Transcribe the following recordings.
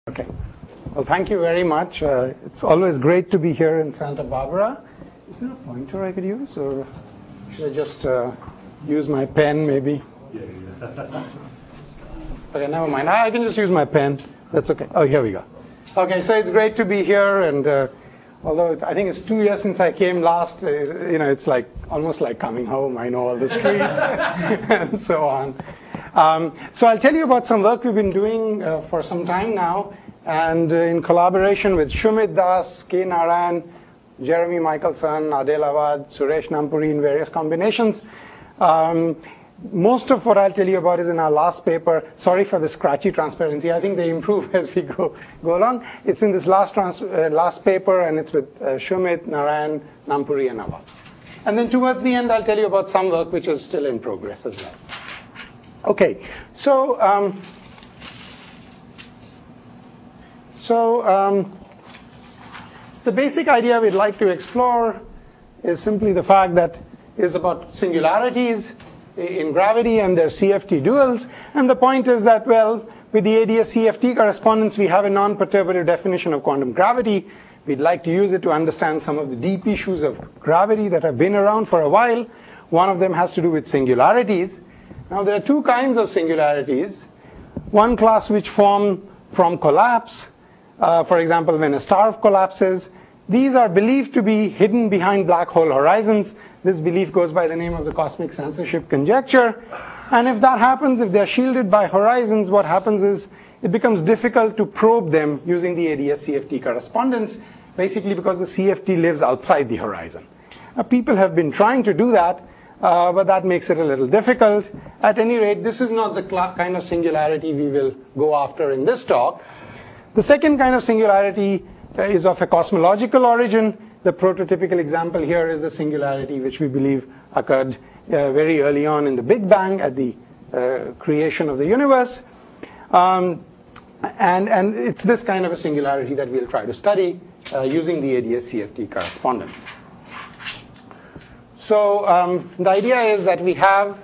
Okay. Well, thank you very much. It's always great to be here in Santa Barbara. Is there a pointer I could use, or should I just use my pen, maybe? Okay, never mind. I can just use my pen. That's okay. Oh, here we go. Okay, so it's great to be here, and although I think it's 2 years since I came last, it's like almost like coming home. I know all the streets and so on. So I'll tell you about some work we've been doing for some time now, and in collaboration with Shumit Das, K. Narayan, Jeremy Michelson, Adel Awad, Suresh Nampuri in various combinations. Most of what I'll tell you about is in our last paper. Sorry for the scratchy transparency. I think they improve as we go along. It's in this last paper, and it's with Shumit, Narayan, Nampuri, and Awad. And then towards the end, I'll tell you about some work which is still in progress as well. Okay, so the basic idea we'd like to explore is simply the fact that is about singularities in gravity and their CFT duals. And the point is that, well, with the ADS-CFT correspondence, we have a non-perturbative definition of quantum gravity. We'd like to use it to understand some of the deep issues of gravity that have been around for a while. One of them has to do with singularities. Now, there are two kinds of singularities. One class which form from collapse. For example, when a star collapses, these are believed to be hidden behind black hole horizons. This belief goes by the name of the cosmic censorship conjecture. And if that happens, if they're shielded by horizons, what happens is it becomes difficult to probe them using the ADS-CFT correspondence, basically because the CFT lives outside the horizon. People have been trying to do that, but that makes it a little difficult. At any rate, this is not the kind of singularity we will go after in this talk. The second kind of singularity is of a cosmological origin. The prototypical example here is the singularity which we believe occurred very early on in the Big Bang at the creation of the universe. And it's this kind of a singularity that we'll try to study using the ADS-CFT correspondence. So the idea is that we have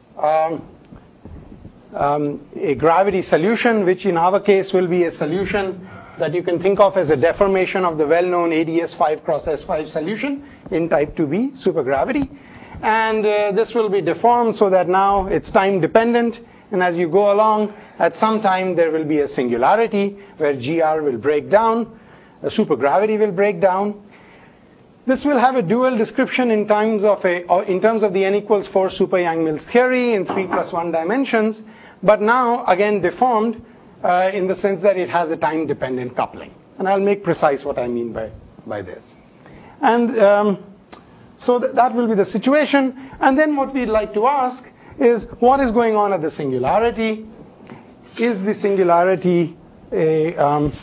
a gravity solution, which in our case will be a solution that you can think of as a deformation of the well-known ADS 5 cross S5 solution in type 2b supergravity. And this will be deformed so that now it's time dependent. And as you go along, at some time there will be a singularity where GR will break down, a supergravity will break down. This will have a dual description in terms of the n equals 4 super Yang-Mills theory in 3 + 1 dimensions, but now again deformed in the sense that it has a time-dependent coupling. And I'll make precise what I mean by this. And so that will be the situation. And then what we'd like to ask is, what is going on at the singularity? Is the singularity a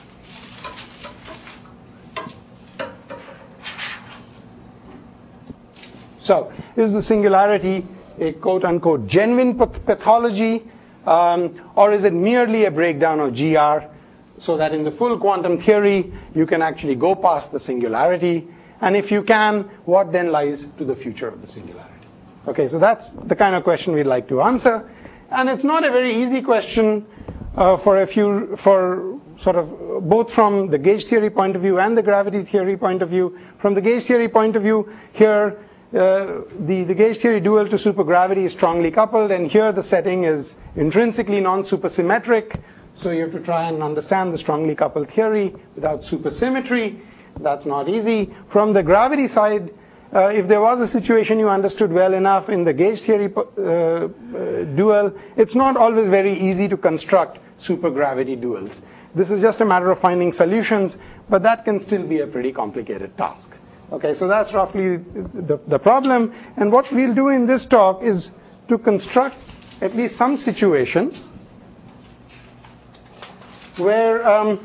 So, is the singularity a quote-unquote genuine pathology, or is it merely a breakdown of GR, so that in the full quantum theory, you can actually go past the singularity? And if you can, what then lies to the future of the singularity? Okay, so that's the kind of question we'd like to answer. And it's not a very easy question for sort of both from the gauge theory point of view and the gravity theory point of view. From the gauge theory point of view, here, the gauge theory dual to supergravity is strongly coupled, and here the setting is intrinsically non-supersymmetric, so you have to try and understand the strongly coupled theory without supersymmetry. That's not easy. From the gravity side, if there was a situation you understood well enough in the gauge theory dual, it's not always very easy to construct supergravity duals. This is just a matter of finding solutions, but that can still be a pretty complicated task. Okay, so that's roughly the problem. And what we'll do in this talk is to construct at least some situations where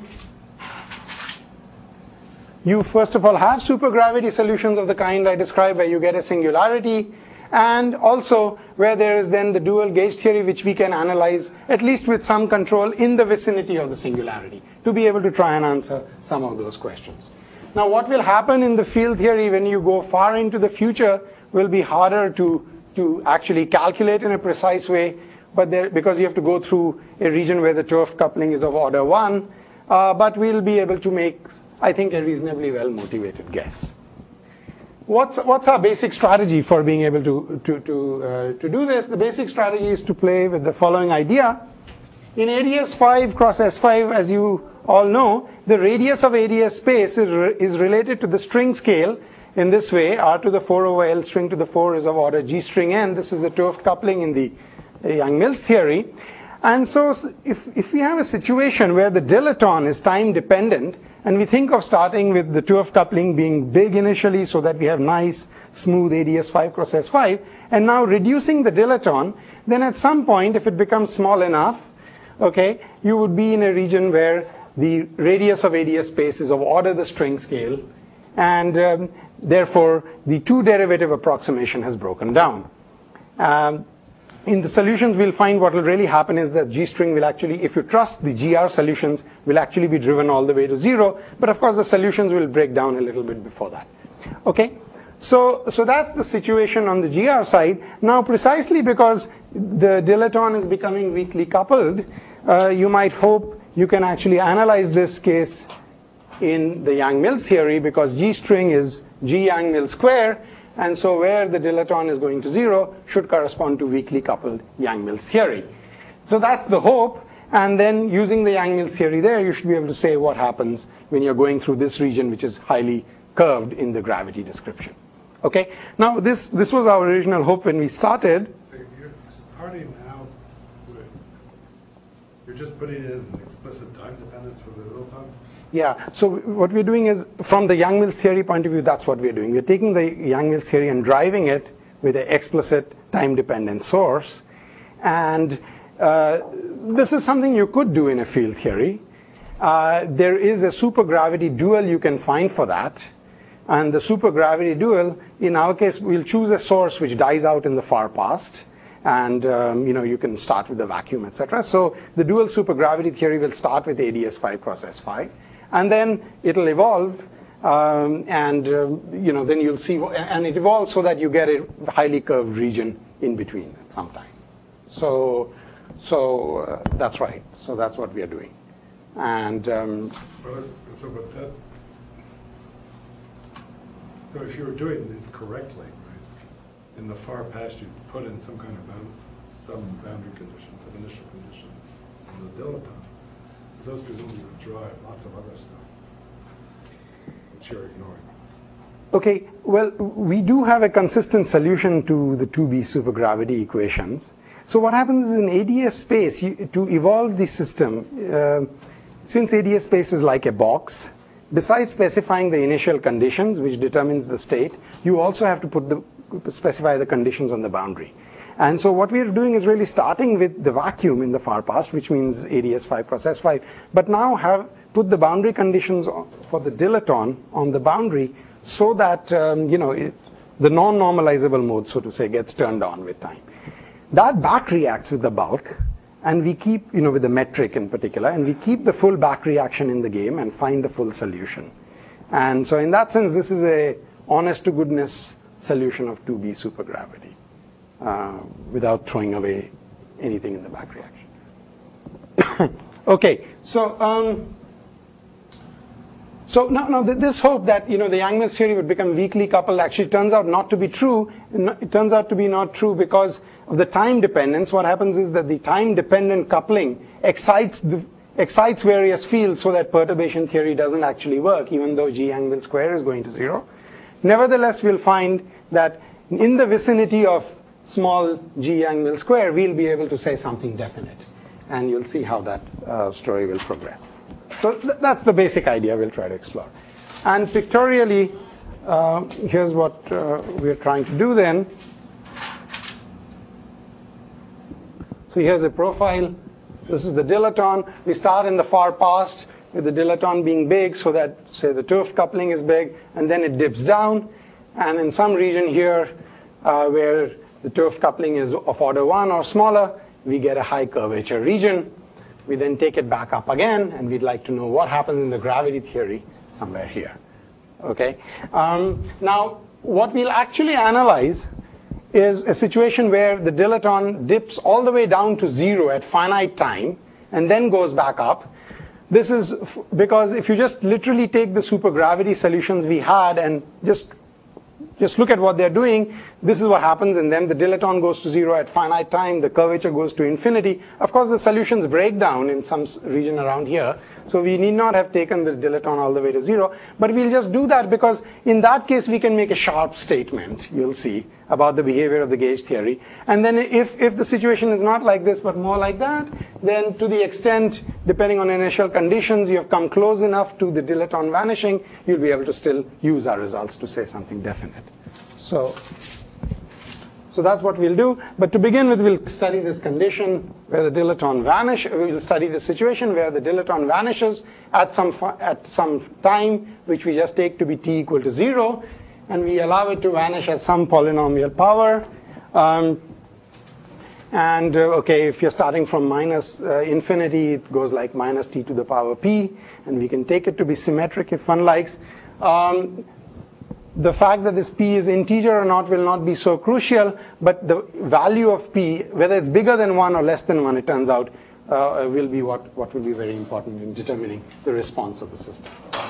you first of all have supergravity solutions of the kind I described, where you get a singularity, and also where there is then the dual gauge theory, which we can analyze at least with some control in the vicinity of the singularity to be able to try and answer some of those questions. Now, what will happen in the field theory when you go far into the future will be harder to actually calculate in a precise way, but because you have to go through a region where the 't Hooft coupling is of order 1. but we'll be able to make, I think, a reasonably well-motivated guess. What's our basic strategy for being able to do this? The basic strategy is to play with the following idea. In ADS 5 cross S5, as you all know, the radius of ADS space is related to the string scale in this way. R to the 4 over L string to the 4 is of order G string n. This is the 't-Hooft coupling in the Yang-Mills theory. And so if we have a situation where the dilaton is time dependent, and we think of starting with the 't-Hooft coupling being big initially so that we have nice, smooth ADS 5 cross S5, and now reducing the dilaton, then at some point, if it becomes small enough, okay, you would be in a region where the radius of ADS space is of order the string scale, and therefore the two-derivative approximation has broken down. In the solutions, we'll find what will really happen is that G string will actually, if you trust the GR solutions, will actually be driven all the way to 0. But of course, the solutions will break down a little bit before that. Okay? So that's the situation on the GR side. Now, precisely because the dilaton is becoming weakly coupled, you might hope you can actually analyze this case in the Yang-Mills theory, because G string is G Yang-Mills square. And so where the dilaton is going to 0 should correspond to weakly coupled Yang-Mills theory. So that's the hope. And then using the Yang-Mills theory there, you should be able to say what happens when you're going through this region, which is highly curved in the gravity description. Okay? Now, this was our original hope when we started. You're starting out with, you're just putting in an explicit time dependence for the dilaton? Yeah, so what we're doing is, from the Yang-Mills theory point of view, that's what we're doing. We're taking the Yang-Mills theory and driving it with an explicit time-dependent source. And this is something you could do in a field theory. There is a supergravity dual you can find for that. And the supergravity dual, in our case, we'll choose a source which dies out in the far past. And you can start with the vacuum, etc. So the dual supergravity theory will start with ADS 5 cross S5. And then it'll evolve, then you'll see, and it evolves so that you get a highly curved region in between at some time. So that's right. So that's what we are doing. And so if you were doing it correctly, right, in the far past you put in some kind of some boundary conditions, some initial conditions in the dilaton. Those presumably would drive lots of other stuff, which you're ignoring. Okay, well, we do have a consistent solution to the 2B supergravity equations. So what happens is in ADS space, to evolve the system, since ADS space is like a box, besides specifying the initial conditions, which determines the state, you also have to specify the conditions on the boundary. And so what we are doing is really starting with the vacuum in the far past, which means ADS 5 cross S5, but now have put the boundary conditions for the dilaton on the boundary so that, the non-normalizable mode, so to say, gets turned on with time. That back reacts with the bulk, and we keep, with the metric in particular, and we keep the full back reaction in the game and find the full solution. And so in that sense, this is a honest-to-goodness solution of 2B supergravity. Without throwing away anything in the back reaction. Okay, so now this hope that the Yang-Mills theory would become weakly coupled actually turns out not to be true. It turns out to be not true because of the time dependence. What happens is that the time-dependent coupling excites various fields so that perturbation theory doesn't actually work, even though G Yang-Mills square is going to 0. Nevertheless, we'll find that in the vicinity of small G Yang-Mills square, we'll be able to say something definite. And you'll see how that story will progress. So that's the basic idea we'll try to explore. And pictorially, here's what we're trying to do then. So here's a profile. This is the dilaton. We start in the far past with the dilaton being big so that, say, the 't-Hooft coupling is big, and then it dips down. And in some region here where the 't-Hooft coupling is of order 1 or smaller, we get a high curvature region. We then take it back up again, and we'd like to know what happens in the gravity theory somewhere here. Okay. Now, what we'll actually analyze is a situation where the dilaton dips all the way down to 0 at finite time, and then goes back up. this is because if you just literally take the supergravity solutions we had and just look at what they're doing, this is what happens, and then the dilaton goes to 0 at finite time, the curvature goes to infinity. Of course, the solutions break down in some region around here, so we need not have taken the dilaton all the way to 0, but we'll just do that because in that case we can make a sharp statement, you'll see, about the behavior of the gauge theory. And then if the situation is not like this but more like that, then to the extent, depending on initial conditions, you have come close enough to the dilaton vanishing, you'll be able to still use our results to say something definite. So that's what we'll do. But to begin with, we'll study this condition where the dilaton vanishes. We'll study the situation where the dilaton vanishes at some time, which we just take to be t equal to 0, and we allow it to vanish at some polynomial power. Okay, if you're starting from minus infinity, it goes like minus t to the power p, and we can take it to be symmetric if one likes. The fact that this p is integer or not will not be so crucial, but the value of p, whether it's bigger than 1 or less than 1, it turns out, will be what will be very important in determining the response of the system.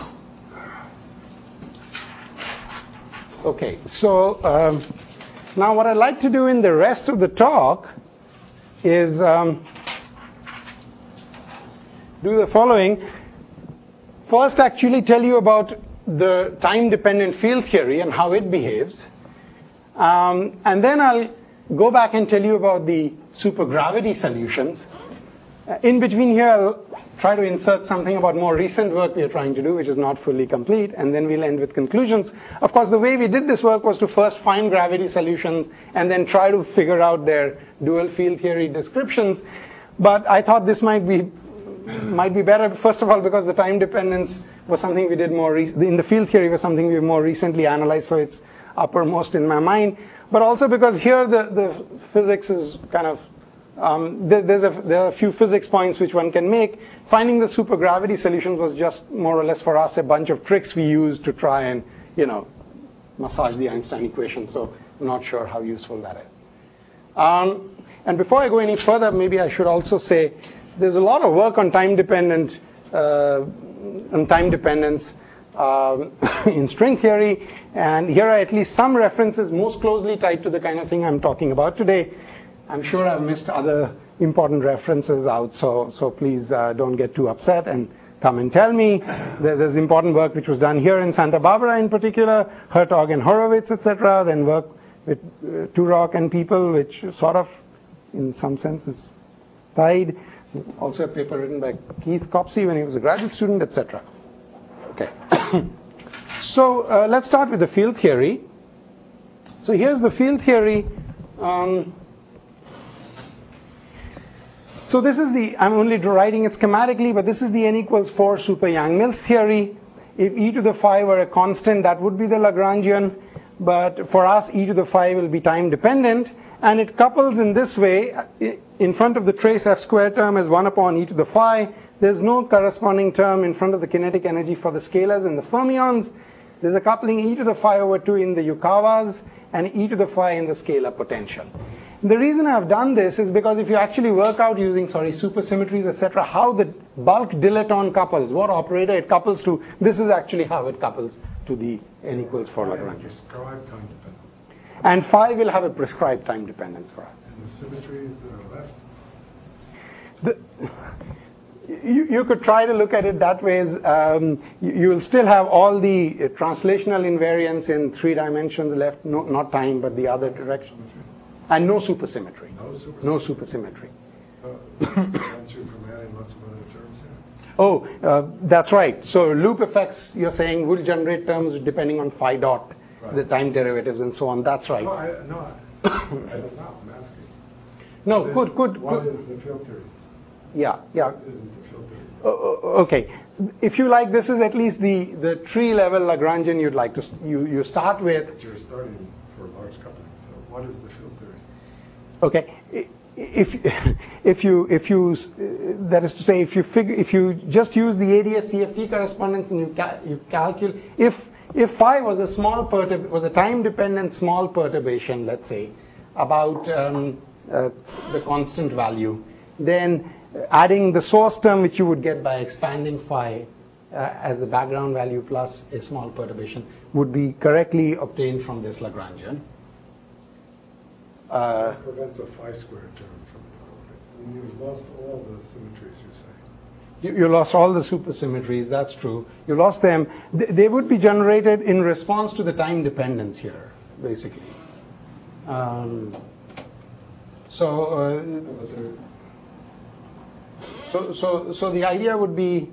Okay, so now what I'd like to do in the rest of the talk is do the following. First, actually tell you about the time-dependent field theory and how it behaves. And then I'll go back and tell you about the supergravity solutions. In between here, I'll try to insert something about more recent work we are trying to do, which is not fully complete, and then we'll end with conclusions. Of course, the way we did this work was to first find gravity solutions and then try to figure out their dual field theory descriptions. But I thought this might be better, first of all, because the time dependence was something we did in the field theory was something we more recently analyzed, so it's uppermost in my mind. But also because here the physics is kind of, there are a few physics points which one can make. Finding the supergravity solutions was just more or less for us a bunch of tricks we used to try and, massage the Einstein equation, so I'm not sure how useful that is. And before I go any further, maybe I should also say there's a lot of work on time dependence in string theory, and here are at least some references most closely tied to the kind of thing I'm talking about today. I'm sure I've missed other important references out, so please don't get too upset and come and tell me. There's important work which was done here in Santa Barbara in particular, Hertog and Horowitz, etc. Then work with Turok and people, which sort of, in some sense, is tied. Also a paper written by Keith Copsey when he was a graduate student, etc. Okay. So let's start with the field theory. So here's the field theory. So this is I'm only writing it schematically, but this is the n equals 4 super Yang-Mills theory. If e to the phi were a constant, that would be the Lagrangian. But for us, e to the phi will be time dependent. And it couples in this way. In front of the trace f squared term is 1 upon e to the phi. There's no corresponding term in front of the kinetic energy for the scalars and the fermions. There's a coupling e to the phi over 2 in the Yukawas and e to the phi in the scalar potential. The reason I've done this is because if you actually work out using, supersymmetries, etc., how the bulk dilaton couples, what operator it couples to, this is actually how it couples to the n equals 4 Lagrangian. Prescribed time dependence. And phi will have a prescribed time dependence for us. And the symmetries that are left? You could try to look at it that way. You will still have all the translational invariance in 3 dimensions left, not time, but the other direction. And no supersymmetry. No supersymmetry. Prevents you from adding lots of other terms here? Oh, that's right. So loop effects, you're saying, will generate terms depending on phi dot, right, the time derivatives and so on. That's right. I don't know. I'm asking. No, What is the field theory? Yeah. This isn't the field theory. Okay. If you like, this is at least the tree level Lagrangian you'd like to you start with. But you're starting for large coupling. So what is the field theory? Okay. If you that is to say, if you just use the ADS CFT correspondence and you calculate, if phi was a time dependent small perturbation, let's say, about the constant value, then adding the source term which you would get by expanding phi as the background value plus a small perturbation would be correctly obtained from this Lagrangian. That prevents a phi squared term from developing. You've lost all the symmetries, you say. You lost all the supersymmetries, that's true. You lost them. They would be generated in response to the time dependence here, basically. So the idea would be,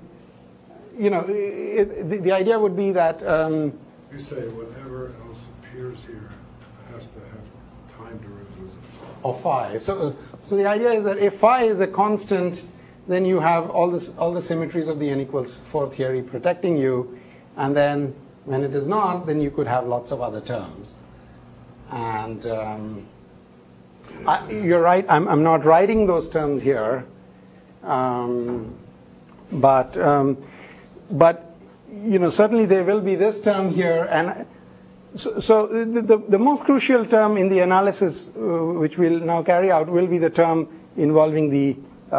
the idea would be that... you say whatever else appears here has to have time derivatives of phi. So the idea is that if phi is a constant, then you have all the symmetries of the n equals 4 theory protecting you, and then when it is not, then you could have lots of other terms. And you're right, I'm not writing those terms here, but certainly there will be this term here, and so the most crucial term in the analysis which we'll now carry out will be the term involving the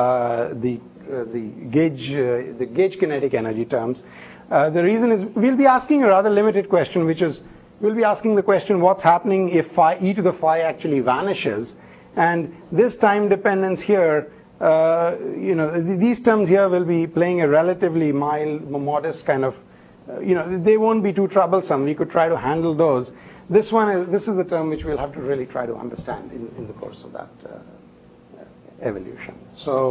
gauge kinetic energy terms. The reason is we'll be asking a rather limited question, which is we'll be asking the question what's happening if phi e to the phi actually vanishes, and this time dependence here, these terms here will be playing a relatively mild, modest kind of, they won't be too troublesome. We could try to handle those. This is the term which we'll have to really try to understand in the course of that evolution.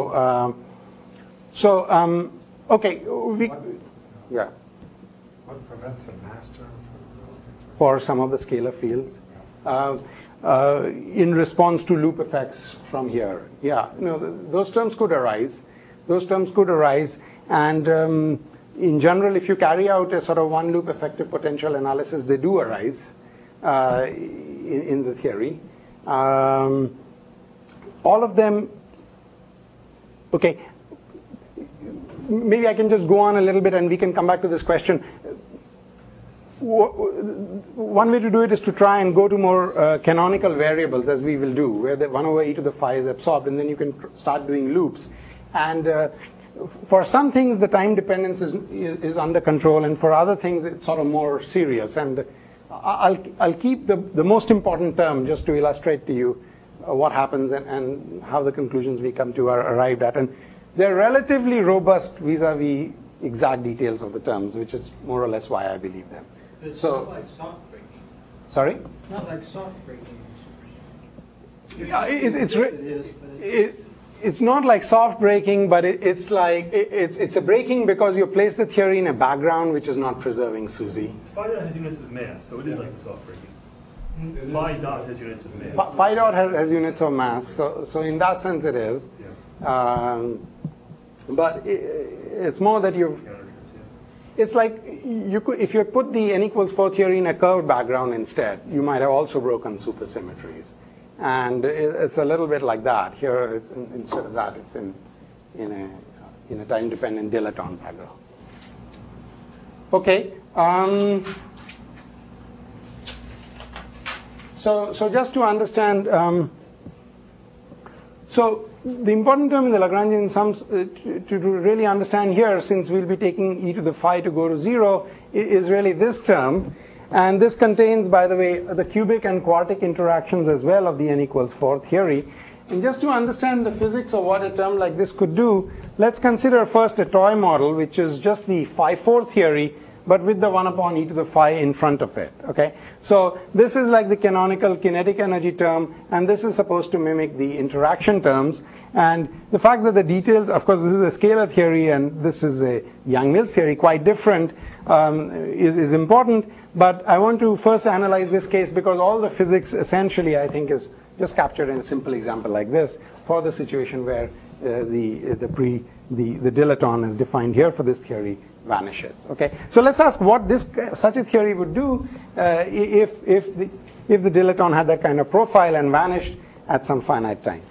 Okay. Yeah. What prevents a mass term from developing? For some of the scalar fields. In response to loop effects from here. Yeah, those terms could arise. And in general, if you carry out a sort of one loop effective potential analysis, they do arise in the theory. All of them, okay, maybe I can just go on a little bit and we can come back to this question. One way to do it is to try and go to more canonical variables, as we will do, where the 1 over e to the phi is absorbed, and then you can start doing loops. And for some things, the time dependence is under control, and for other things, it's sort of more serious. And I'll keep the most important term just to illustrate to you what happens and how the conclusions we come to are arrived at. And they're relatively robust vis-a-vis exact details of the terms, which is more or less why I believe them. But it's not like soft breaking. Sorry? It's not like soft breaking in supersymmetry. Yeah, it's not like soft breaking, but it's a breaking because you place the theory in a background which is not preserving SUSY. Phi dot has units of mass, so it is like a soft breaking. Phi dot has units of mass. Phi dot has units of mass, so in that sense it is. Yeah. But it's more that it's like you could, if you put the n equals 4 theory in a curved background instead, you might have also broken supersymmetries. And it's a little bit like that. Here, it's instead of that, it's in a time-dependent dilaton background. Okay. So just to understand, so the important term in the Lagrangian sums to really understand here, since we'll be taking e to the phi to go to 0, is really this term. And this contains, by the way, the cubic and quartic interactions as well of the n equals 4 theory. And just to understand the physics of what a term like this could do, let's consider first a toy model, which is just the phi 4 theory, but with the 1 upon e to the phi in front of it. Okay, so this is like the canonical kinetic energy term, and this is supposed to mimic the interaction terms. And the fact that the details, of course, this is a scalar theory and this is a Yang-Mills theory, quite different, is important. But I want to first analyze this case because all the physics essentially, I think, is just captured in a simple example like this for the situation where the dilaton is defined here for this theory vanishes. Okay, so let's ask what such a theory would do if the dilaton had that kind of profile and vanished at some finite time.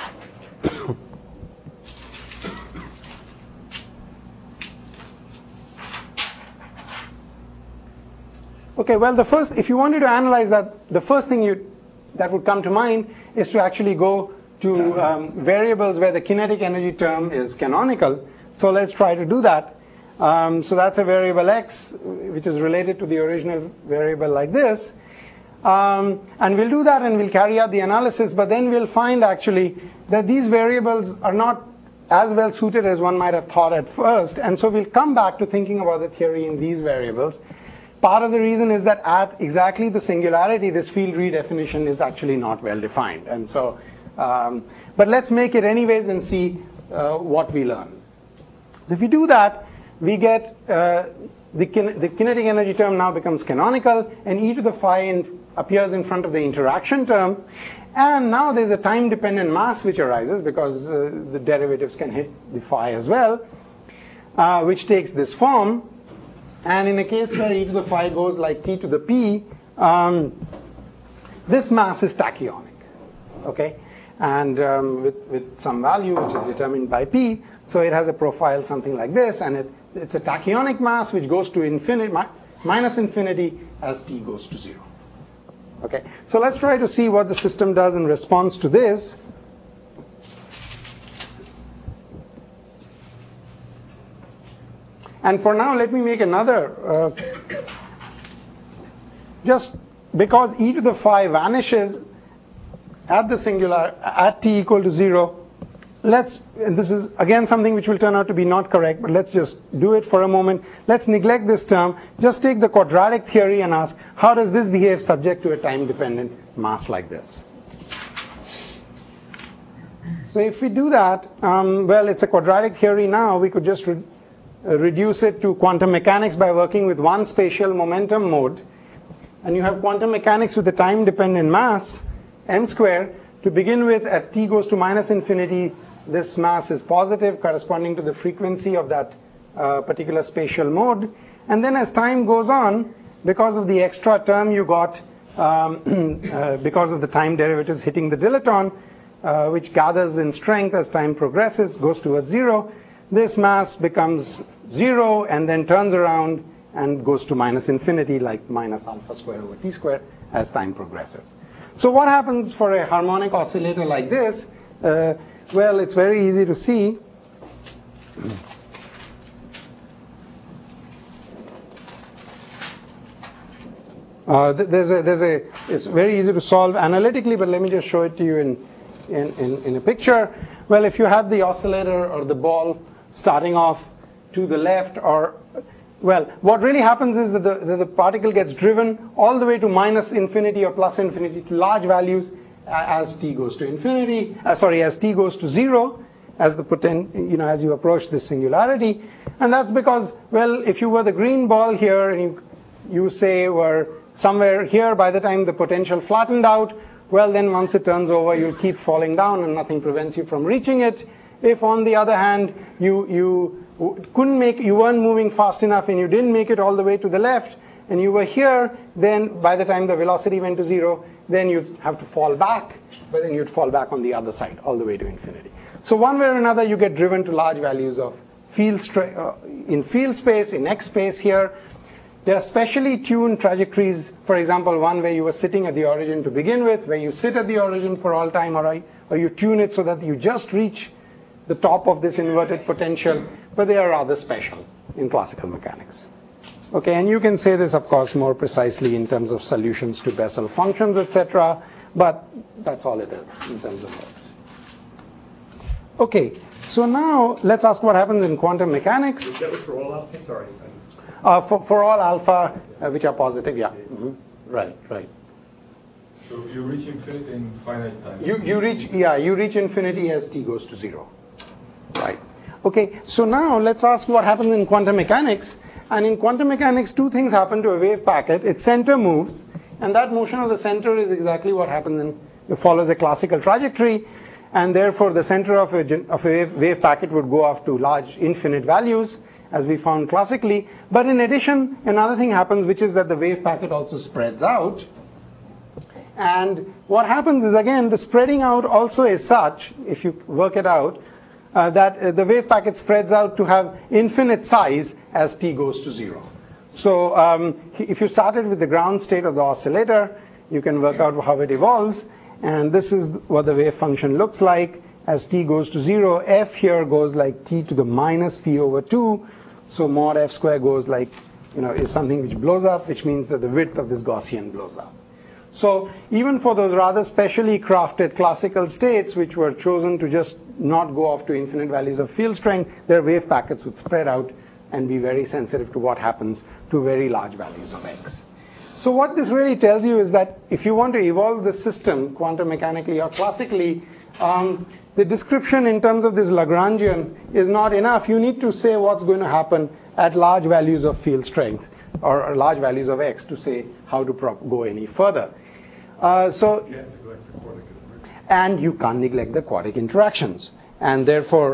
Okay, well, if you wanted to analyze that, the first thing that would come to mind is to actually go to variables where the kinetic energy term is canonical. So let's try to do that. So that's a variable x, which is related to the original variable like this. And we'll do that and we'll carry out the analysis, but then we'll find actually that these variables are not as well suited as one might have thought at first. And so we'll come back to thinking about the theory in these variables. Part of the reason is that at exactly the singularity, this field redefinition is actually not well defined. And so, but let's make it anyways and see what we learn. If we do that, we get the kinetic energy term now becomes canonical, and e to the phi appears in front of the interaction term. And now there's a time-dependent mass which arises because the derivatives can hit the phi as well, which takes this form. And in a case where e to the phi goes like t to the p, this mass is tachyonic, okay? And with some value which is determined by p, so it has a profile something like this, and it's a tachyonic mass which goes to infinity, minus infinity as t goes to 0. Okay, so let's try to see what the system does in response to this. And for now, let me make another, just because e to the phi vanishes at the singular, at t equal to 0, and this is again something which will turn out to be not correct, but let's just do it for a moment. Let's neglect this term. Just take the quadratic theory and ask, how does this behave subject to a time-dependent mass like this? So if we do that, well, it's a quadratic theory now. We could just reduce it to quantum mechanics by working with one spatial momentum mode. And you have quantum mechanics with a time-dependent mass, m squared. To begin with, at t goes to minus infinity, this mass is positive, corresponding to the frequency of that particular spatial mode. And then as time goes on, because of the extra term you got, because of the time derivatives hitting the dilaton, which gathers in strength as time progresses, goes towards 0, this mass becomes 0 and then turns around and goes to minus infinity, like minus alpha squared over t squared as time progresses. So what happens for a harmonic oscillator like this? Well, it's very easy to see. It's very easy to solve analytically, but let me just show it to you in a picture. Well, if you have the oscillator or the ball starting off to the left, or well, what really happens is that the particle gets driven all the way to minus infinity or plus infinity to large values as t goes to infinity. As t goes to 0, as as you approach the singularity, and that's because, well, if you were the green ball here and you say were somewhere here by the time the potential flattened out, well, then once it turns over, you'll keep falling down and nothing prevents you from reaching it. If, on the other hand, you weren't moving fast enough and you didn't make it all the way to the left, and you were here, then by the time the velocity went to 0, then you'd have to fall back, but then you'd fall back on the other side all the way to infinity. So one way or another, you get driven to large values of in field space, in x space here. There are specially tuned trajectories, for example, one where you were sitting at the origin to begin with, where you sit at the origin for all time, or you tune it so that you just reach the top of this inverted potential, but they are rather special in classical mechanics. Okay, and you can say this, of course, more precisely in terms of solutions to Bessel functions, etc., but that's all it is in terms of words. Okay, so now let's ask what happens in quantum mechanics. That was for all alpha? Sorry. For all alpha which are positive, yeah. Mm-hmm. Right. So you reach infinity in finite time. You reach infinity as t goes to 0. Right. Okay, so now let's ask what happens in quantum mechanics. And in quantum mechanics, two things happen to a wave packet. Its center moves, and that motion of the center is exactly what happens it follows a classical trajectory, and therefore the center of a wave packet would go off to large infinite values, as we found classically. But in addition, another thing happens, which is that the wave packet also spreads out. And what happens is, again, the spreading out also is such, if you work it out, that the wave packet spreads out to have infinite size as t goes to 0. So if you started with the ground state of the oscillator, you can work out how it evolves. And this is what the wave function looks like. As t goes to 0, f here goes like t to the minus p over 2. So mod f square goes like, is something which blows up, which means that the width of this Gaussian blows up. So even for those rather specially crafted classical states which were chosen to just not go off to infinite values of field strength, their wave packets would spread out and be very sensitive to what happens to very large values of x. So what this really tells you is that if you want to evolve the system quantum mechanically or classically, the description in terms of this Lagrangian is not enough. You need to say what's going to happen at large values of field strength or large values of x to say how to go any further. So You can't neglect the quartic interaction. and you can't neglect the quartic interactions. And therefore,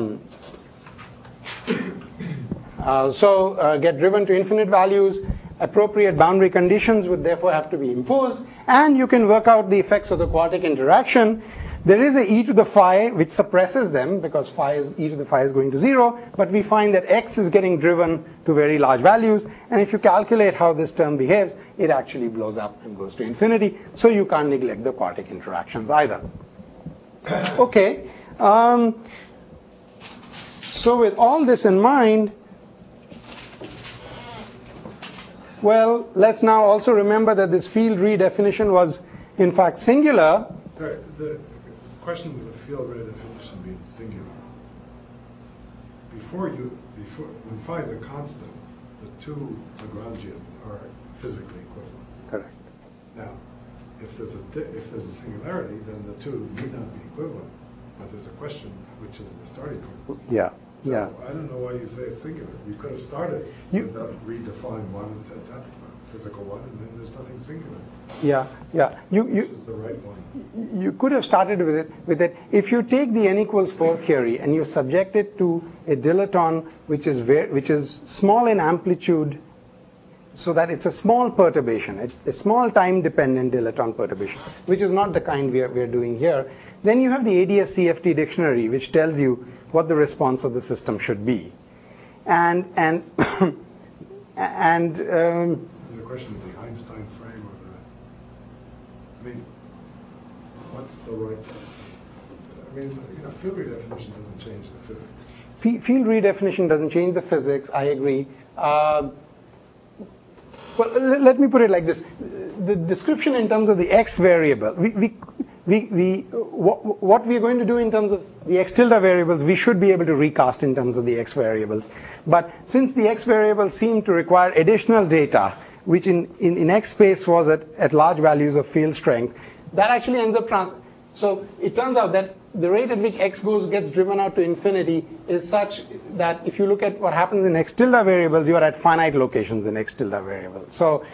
get driven to infinite values. Appropriate boundary conditions would therefore have to be imposed. And you can work out the effects of the quartic interaction. There is a e to the phi which suppresses them because e to the phi is going to 0. But we find that x is getting driven to very large values. And if you calculate how this term behaves, it actually blows up and goes to infinity. So you can't neglect the quartic interactions either. Okay. So with all this in mind, well, let's now also remember that this field redefinition was in fact singular. The question of the field redefinition being singular. When phi is a constant, the two Lagrangians are physically equivalent. Correct. Now, if there's a singularity, then the two need not be equivalent. But there's a question, which is the starting point. Yeah. So Yeah. I don't know why you say it's singular. You could have started with that redefined one and said that's the physical one, and then there's nothing singular. Yeah. Yeah. Which is the right one. You could have started with it. If you take the n equals 4 theory and you subject it to a dilaton which is small in amplitude, so that it's a small perturbation, a small time-dependent dilaton perturbation, which is not the kind we are doing here, then you have the ADS-CFT dictionary, which tells you what the response of the system should be, and Is it a question of the Einstein frame or what's the right? Field redefinition doesn't change the physics. Field redefinition doesn't change the physics. I agree. Well, let me put it like this: the description in terms of the x variable, what we are going to do in terms of the x tilde variables, we should be able to recast in terms of the x variables. But since the x variables seem to require additional data, which in x space was at large values of field strength, that actually ends up so it turns out that the rate at which x gets driven out to infinity is such that if you look at what happens in x tilde variables, you are at finite locations in x tilde variables. So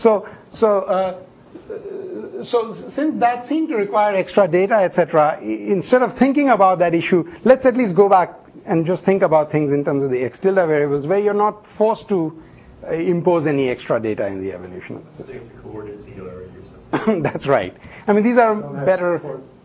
since that seemed to require extra data, etc., instead of thinking about that issue, let's at least go back and just think about things in terms of the x tilde variables, where you're not forced to impose any extra data in the evolution of the system. It's a coordinate singularity or something. That's right. These are better.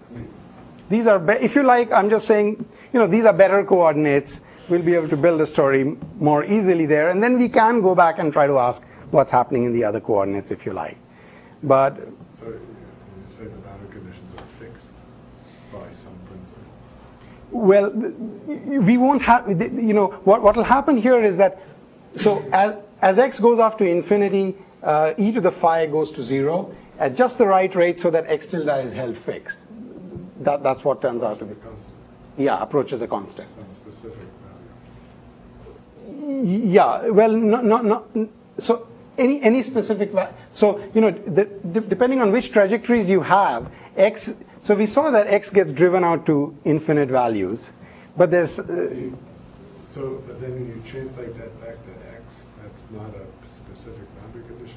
If you like, I'm just saying, these are better coordinates. We'll be able to build a story more easily there, and then we can go back and try to ask what's happening in the other coordinates, if you like. But so you say the boundary conditions are fixed by some principle. Well, we won't have. What will happen here is that so as x goes off to infinity, e to the phi goes to 0 at just the right rate, so that x tilde is held fixed. That's what turns out to be. Constant. Yeah, approaches a constant. Some specific value. Yeah, well, not so any specific value. So depending on which trajectories you have, x. So we saw that x gets driven out to infinite values, but there's. But then when you translate that back to x, that's not a specific boundary condition.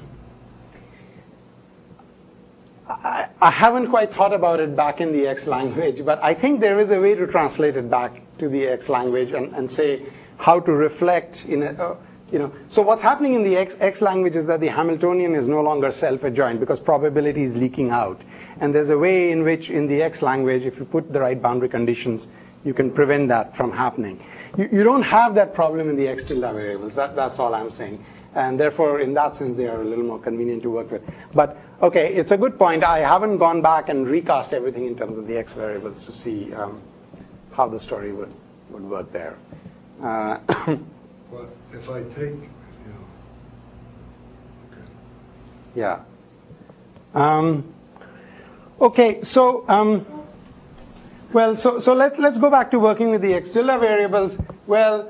I haven't quite thought about it back in the X language, but I think there is a way to translate it back to the X language and say how to reflect in a, So what's happening in the X language is that the Hamiltonian is no longer self-adjoint because probability is leaking out. And there's a way in which in the X language, if you put the right boundary conditions, you can prevent that from happening. You don't have that problem in the X tilde variables. That's all I'm saying. And therefore, in that sense, they are a little more convenient to work with. But, okay, it's a good point. I haven't gone back and recast everything in terms of the x variables to see how the story would work there. Well, if I take, okay. Yeah. Okay, so, well, so let's go back to working with the x tilde variables. Well,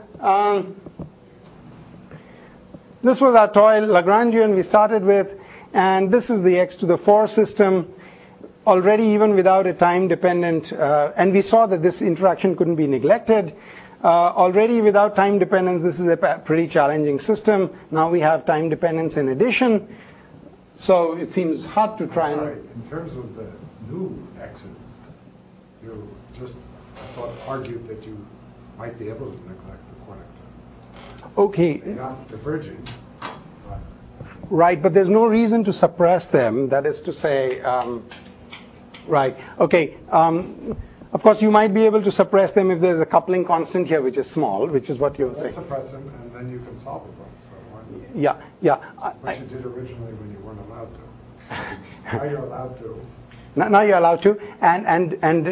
this was our toy Lagrangian we started with, and this is the x to the 4 system. Already, even without a time-dependent, and we saw that this interaction couldn't be neglected. Already, without time dependence, this is a pretty challenging system. Now we have time dependence in addition, so it seems hard to try in terms of the new x's, you just, I thought, argued that you might be able to neglect the Quantic term. Okay. They're not diverging. Right, but there's no reason to suppress them. That is to say, right, okay. Of course, you might be able to suppress them if there's a coupling constant here, which is small, which is what you're saying. Let's suppress them, and then you can solve the problem. So why not? Yeah. What you did originally when you weren't allowed to. Now you're allowed to. Now you're allowed to, and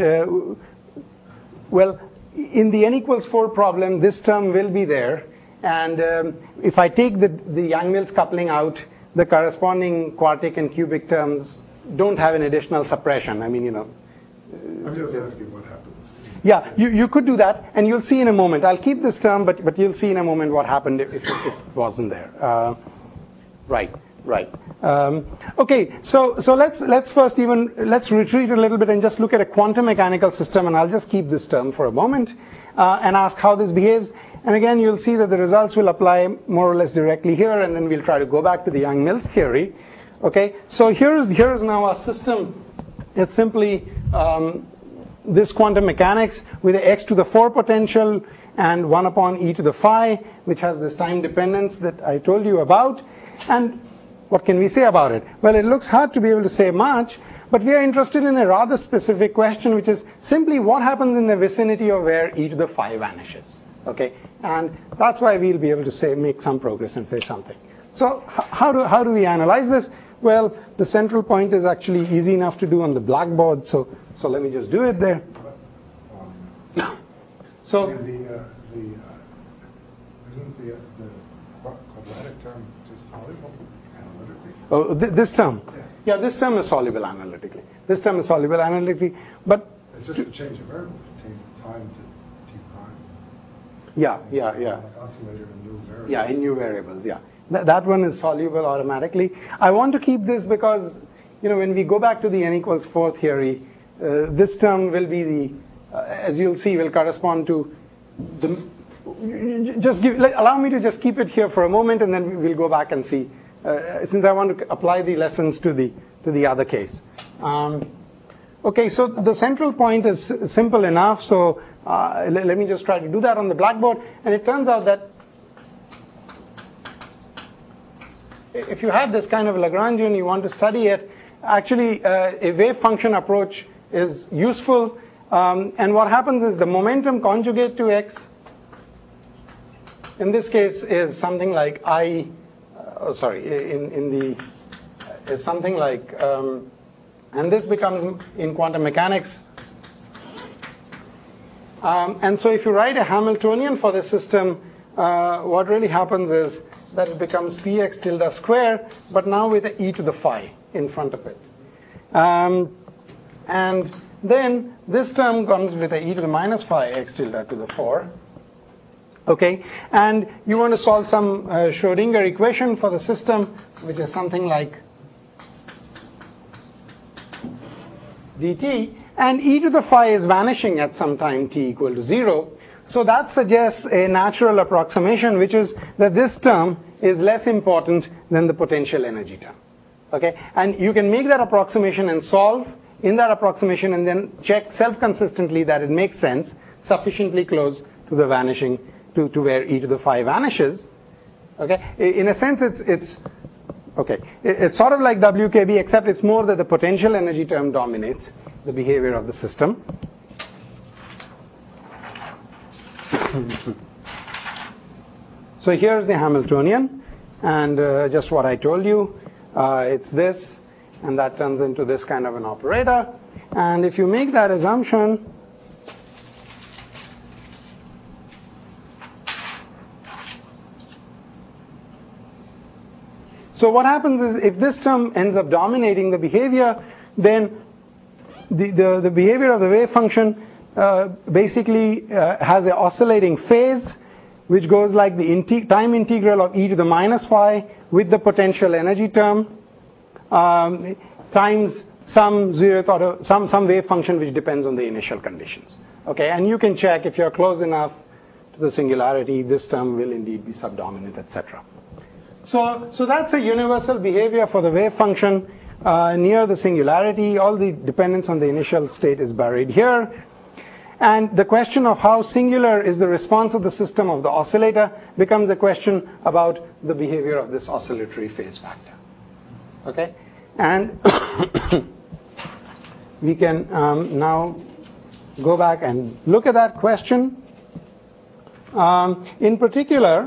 well, in the n equals 4 problem, this term will be there, and if I take the Yang-Mills coupling out, the corresponding quartic and cubic terms don't have an additional suppression. I mean, I'm just asking what happens. Yeah, you could do that, and you'll see in a moment. I'll keep this term, but you'll see in a moment what happened if it wasn't there. Right. Okay, so let's first let's retreat a little bit and just look at a quantum mechanical system, and I'll just keep this term for a moment and ask how this behaves. And again, you'll see that the results will apply more or less directly here, and then we'll try to go back to the Yang-Mills theory. Okay, so here's now our system. It's simply this quantum mechanics with the x to the 4 potential and 1 upon e to the phi, which has this time dependence that I told you about. And what can we say about it? Well, it looks hard to be able to say much, but we are interested in a rather specific question, which is simply what happens in the vicinity of where e to the phi vanishes. Okay, and that's why we'll be able to make some progress and say something. So how do we analyze this? Well, the central point is actually easy enough to do on the blackboard, so let me just do it there. So isn't the quadratic term just soluble analytically? Oh, this term? Yeah, this term is soluble analytically. But it's just a change of variable, change of time to t prime. Yeah. Like oscillator in new variables. Yeah, in new variables. Yeah, that one is soluble automatically. I want to keep this because when we go back to the n equals 4 theory, this term will be the as you'll see will correspond to the. Allow me to just keep it here for a moment, and then we'll go back and see. Since I want to apply the lessons to the other case. Okay, so the central point is simple enough. So let me just try to do that on the blackboard. And it turns out that if you have this kind of Lagrangian, you want to study it. Actually, a wave function approach is useful. And what happens is the momentum conjugate to x, in this case, is something like is something like, and this becomes in quantum mechanics. And so if you write a Hamiltonian for this system, what really happens is that it becomes px tilde square, but now with an e to the phi in front of it. And then this term comes with an e to the minus phi x tilde to the 4. Okay, and you want to solve some Schrodinger equation for the system, which is something like dt, and e to the phi is vanishing at some time t equal to 0. So that suggests a natural approximation, which is that this term is less important than the potential energy term. Okay, and you can make that approximation and solve in that approximation, and then check self-consistently that it makes sense, sufficiently close to the vanishing. To where e to the phi vanishes. Okay, in a sense it's okay. It's sort of like WKB, except it's more that the potential energy term dominates the behavior of the system. So here's the Hamiltonian. and just what I told you. It's this, and that turns into this kind of an operator. And if you make that assumption, so what happens is if this term ends up dominating the behavior, then the behavior of the wave function basically has an oscillating phase, which goes like the time integral of e to the minus phi with the potential energy term times some zeroth order, some wave function which depends on the initial conditions. Okay, and you can check if you're close enough to the singularity, this term will indeed be subdominant, etc. So that's a universal behavior for the wave function near the singularity. All the dependence on the initial state is buried here. And the question of how singular is the response of the system of the oscillator becomes a question about the behavior of this oscillatory phase factor. Okay? And we can now go back and look at that question. In particular,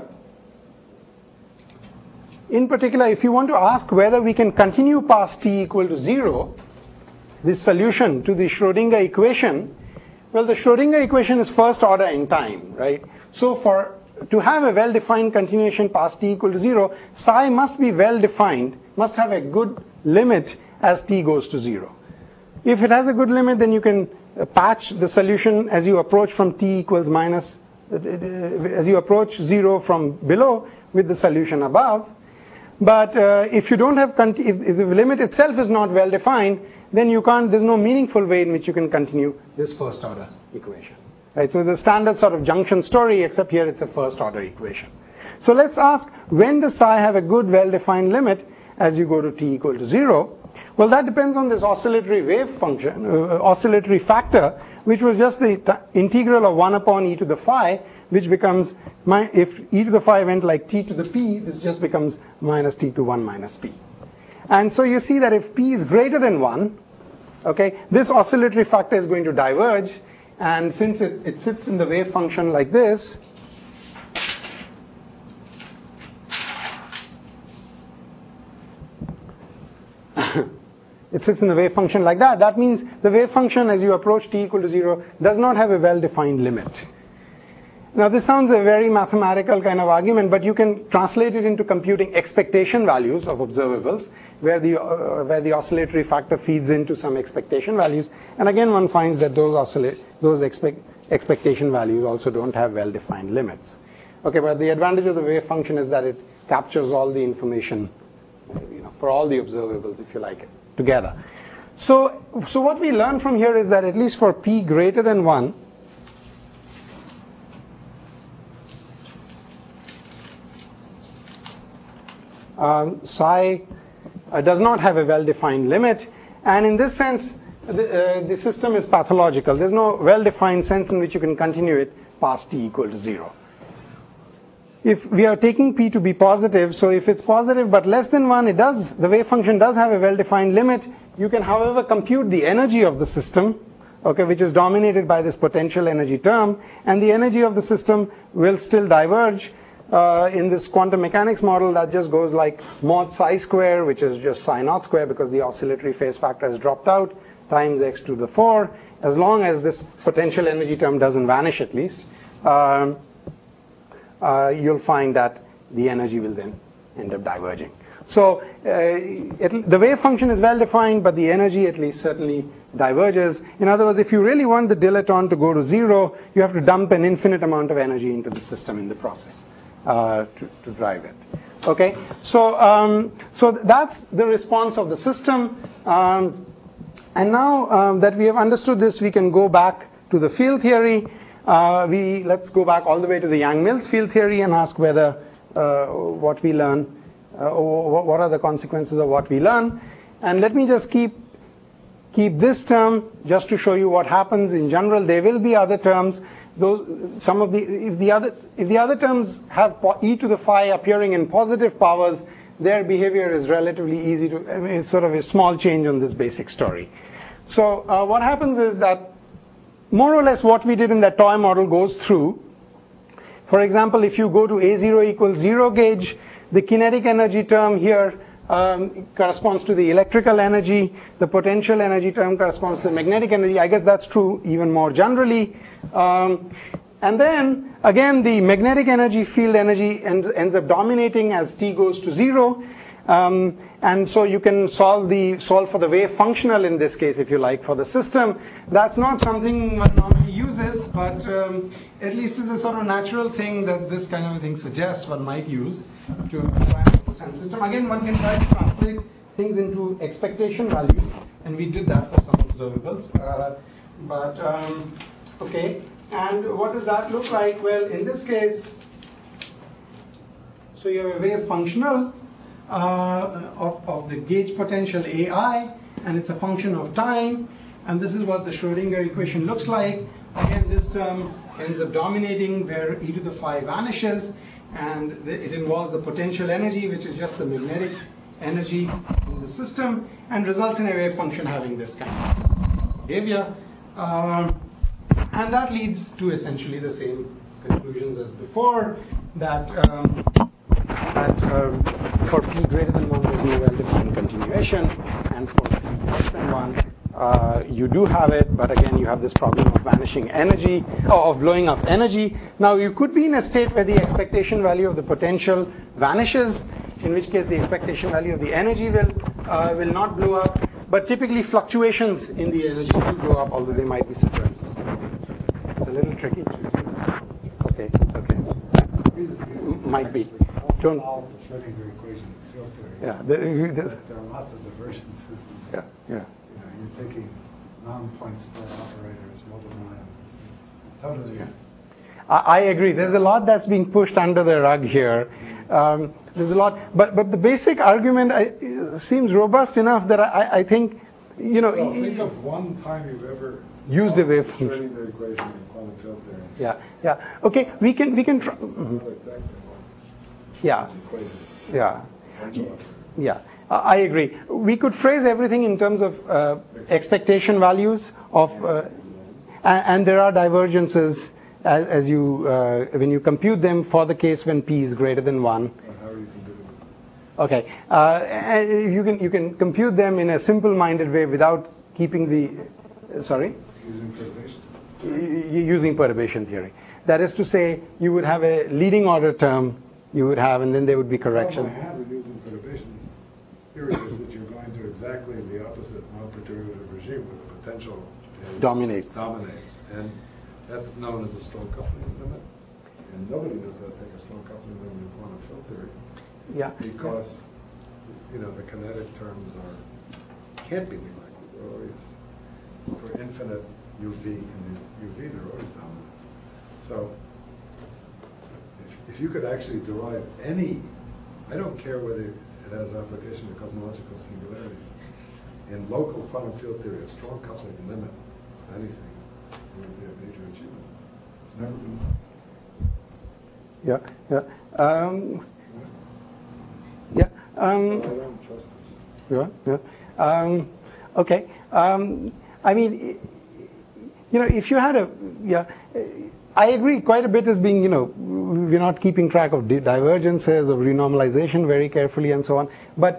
if you want to ask whether we can continue past t equal to 0, this solution to the Schrodinger equation, well, the Schrodinger equation is first order in time, right? So to have a well-defined continuation past t equal to 0, psi must be well-defined, must have a good limit as t goes to 0. If it has a good limit, then you can patch the solution as you approach from t equals minus, as you approach 0 from below with the solution above. But if you don't have, if the limit itself is not well defined, then you can't, there's no meaningful way in which you can continue this first order equation. Right? So the standard sort of junction story, except here it's a first order equation. So let's ask, when does psi have a good well defined limit as you go to t equal to 0? Well, that depends on this oscillatory wave function, oscillatory factor, which was just the integral of 1 upon e to the phi, which becomes, if e to the phi went like t to the p, this just becomes minus t to 1 minus p. And so you see that if p is greater than 1, okay, this oscillatory factor is going to diverge, and since it sits in the wave function like this, it sits in the wave function like that. That means the wave function as you approach t equal to 0 does not have a well-defined limit. Now this sounds a very mathematical kind of argument, but you can translate it into computing expectation values of observables, where the oscillatory factor feeds into some expectation values, and again one finds that those expectation values also don't have well-defined limits. Okay, but the advantage of the wave function is that it captures all the information, for all the observables, if you like it, together. So what we learn from here is that at least for p greater than 1, psi does not have a well-defined limit, and in this sense the system is pathological. There's no well-defined sense in which you can continue it past t equal to 0. If we are taking p to be positive, so if it's positive but less than 1, the wave function does have a well-defined limit. You can, however, compute the energy of the system, okay, which is dominated by this potential energy term, and the energy of the system will still diverge. In this quantum mechanics model, that just goes like mod psi square, which is just psi naught square because the oscillatory phase factor has dropped out, times x to the 4, as long as this potential energy term doesn't vanish at least. You'll find that the energy will then end up diverging. So the wave function is well defined, but the energy at least certainly diverges. In other words, if you really want the dilaton to go to 0, you have to dump an infinite amount of energy into the system in the process to drive it. Okay, so that's the response of the system. And now that we have understood this, we can go back to the field theory. Let's go back all the way to the Yang-Mills field theory and ask whether what we learn, what are the consequences of what we learn. And let me just keep this term just to show you what happens. In general, there will be other terms. If the other terms have e to the phi appearing in positive powers, their behavior is relatively easy to, it's sort of a small change on this basic story. So what happens is that more or less what we did in that toy model goes through. For example, if you go to A0 equals 0 gauge, The kinetic energy term here corresponds to the electrical energy. The potential energy term corresponds to the magnetic energy. I guess that's true even more generally. And then, again, the magnetic energy, field energy ends up dominating as t goes to 0. And so you can solve for the wave functional in this case, if you like, for the system. That's not something one normally uses, but at least it's a sort of natural thing that this kind of a thing suggests one might use to try and understand system. Again, one can try to translate things into expectation values, and we did that for some observables. Okay, and what does that look like? Well, in this case, so you have a wave functional of the gauge potential AI, and it's a function of time, and this is what the Schrodinger equation looks like. Again, this term ends up dominating where e to the phi vanishes, and it involves the potential energy, which is just the magnetic energy in the system, and results in a wave function having this kind of behavior. And that leads to essentially the same conclusions as before, that for p greater than 1 there's no well-defined continuation, and for p less than 1 you do have it, but again you have this problem of vanishing energy, or of blowing up energy. Now you could be in a state where the expectation value of the potential vanishes, in which case the expectation value of the energy will not blow up, but typically fluctuations in the energy will blow up, although they might be suppressed. It's a little tricky. Okay. Might be. Don't. Solve the Schrodinger equation in field theory. Yeah. There are lots of divergences. Yeah. You're taking non-point spread operators, multiplying them. Totally. Yeah. I agree. There's a lot that's being pushed under the rug here. There's a lot, but the basic argument seems robust enough that I think, Well, think of one time you've ever used a wave function. Schrodinger equation in quantum field theory. Yeah. Okay, we can try. Not exactly one. Yeah. Equation. Yeah. I agree. We could phrase everything in terms of expectation values of, and there are divergences as you when you compute them for the case when p is greater than 1. How are you computing them? Okay, and you can compute them in a simple-minded way without keeping the sorry. Using perturbation. Using perturbation theory. That is to say, you would have a leading order term. You would have, and then there would be correction. The problem I have with using perturbation theory is that you're going to exactly the opposite non-perturbative regime where the potential dominates, and that's known as a strong coupling limit. And nobody knows how to take a strong coupling limit in quantum field theory. Yeah. Because the kinetic terms can't be neglected. They're always for infinite UV and UV they're always dominant. So if you could actually derive any, I don't care whether it has application to cosmological singularity. In local quantum field theory, a strong coupling limit of anything would be a major achievement. It's never been done. So I don't trust this. Okay. I mean, if you had I agree quite a bit is being, we're not keeping track of divergences, of renormalization very carefully and so on. But,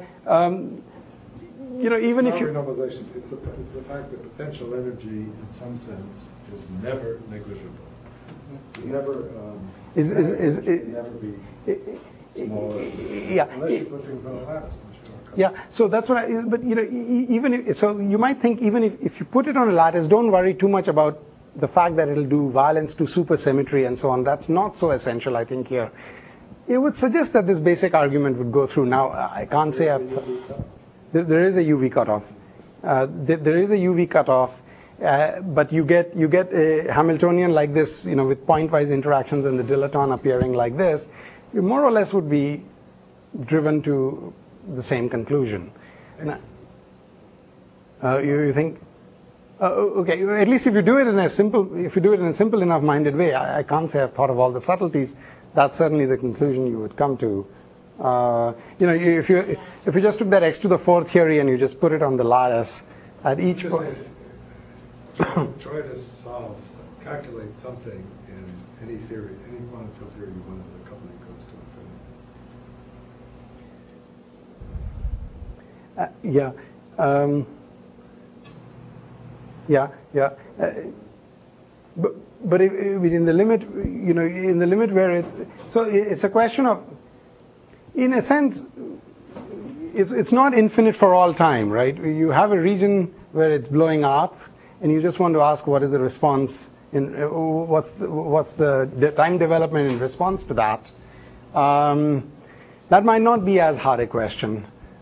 even if you... renormalization, it's the fact that potential energy, in some sense, is never negligible. It's never... it never be smaller. Yeah. Unless you put things on a lattice. Yeah, so that's what but even if, so you might think even if you put it on a lattice, don't worry too much about the fact that it'll do violence to supersymmetry and so on. That's not so essential, I think, here. It would suggest that this basic argument would go through. Now, I can't say there is a UV cutoff. There is a UV cutoff, but you get a Hamiltonian like this, with pointwise interactions and the dilaton appearing like this. You more or less would be driven to the same conclusion. You think? Okay. At least if you do it in a simple enough minded way, I can't say I've thought of all the subtleties. That's certainly the conclusion you would come to. If you just took that x to the 4th theory and you just put it on the lattice at each point. Try to calculate something in any theory, any quantum field theory you want as the coupling goes to Yeah. Yeah. But in the limit, in the limit where it's a question of, in a sense, it's not infinite for all time, right? You have a region where it's blowing up, and you just want to ask what is the response, what's the time development in response to that. That might not be as hard a question,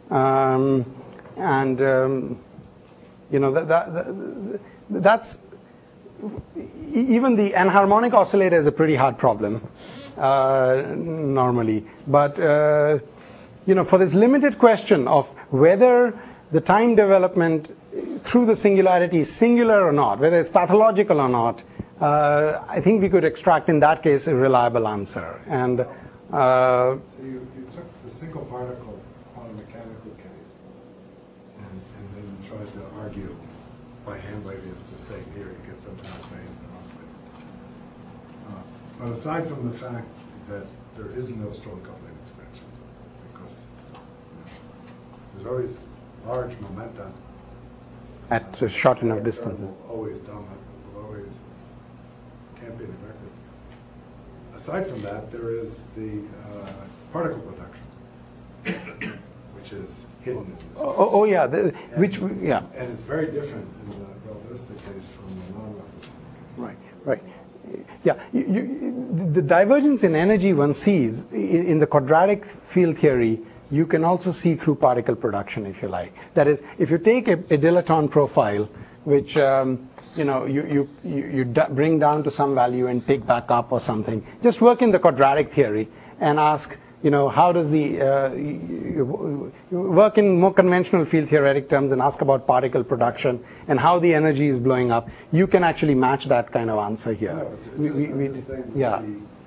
that's even the anharmonic oscillator is a pretty hard problem normally, but for this limited question of whether the time development through the singularity is singular or not, whether it's pathological or not, I think we could extract in that case a reliable answer. And so you took the single particle quantum mechanical case and then tried to argue by hand waving it's the same here, you get some kind of phase and oscillator. But aside from the fact that there is no strong coupling expansion, because there's always large momenta at a short enough distance, will always dominate, will always can't be neglected. Aside from that, there is the particle production, which is hidden in this. Yeah, and it's very different in the relativistic case from the non-relativistic case. Right. Yeah, the divergence in energy one sees in the quadratic field theory. You can also see through particle production, if you like. That is, if you take a dilaton profile, which you bring down to some value and take back up or something, just work in the quadratic theory and ask, how does you work in more conventional field theoretic terms and ask about particle production and how the energy is blowing up. You can actually match that kind of answer here. I'm just saying the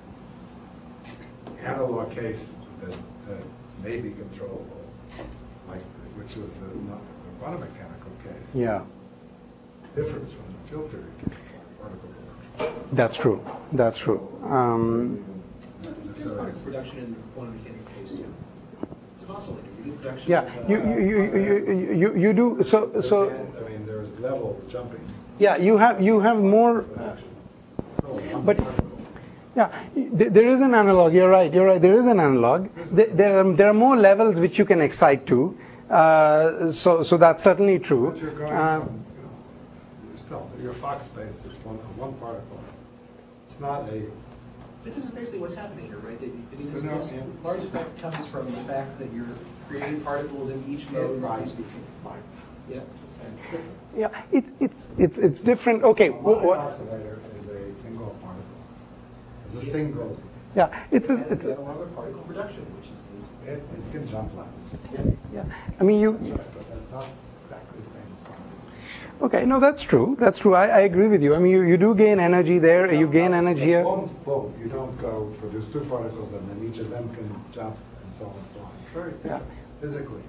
analog case that may be controllable, which was the quantum mechanical case. Yeah. Difference from the field theory case, particle production. That's true. Particle production in the quantum mechanics case too. It's an oscillator. You do production. Yeah, you do. So. I mean, there's level jumping. Yeah, you have more. But. Yeah, there is an analog. You're right. There is an analog. There are more levels which you can excite to. So that's certainly true. But you're going from, your Fock space is one particle. It's not a. But this is basically what's happening here, right? This large effect comes from the fact that you're creating particles in each mode, roughly speaking. Yeah. Yeah, it's different. Okay. What oscillator is a single particle? It's a single. Yeah, it's analog particle production, which is this. It can jump levels. Yeah. I mean That's right, but that's not exactly the same as quantum. Okay, no, that's true. I agree with you. I mean, you do gain energy there. You gain energy here. Boom. You don't go produce two particles and then each of them can jump and so on and so on. It's very physically.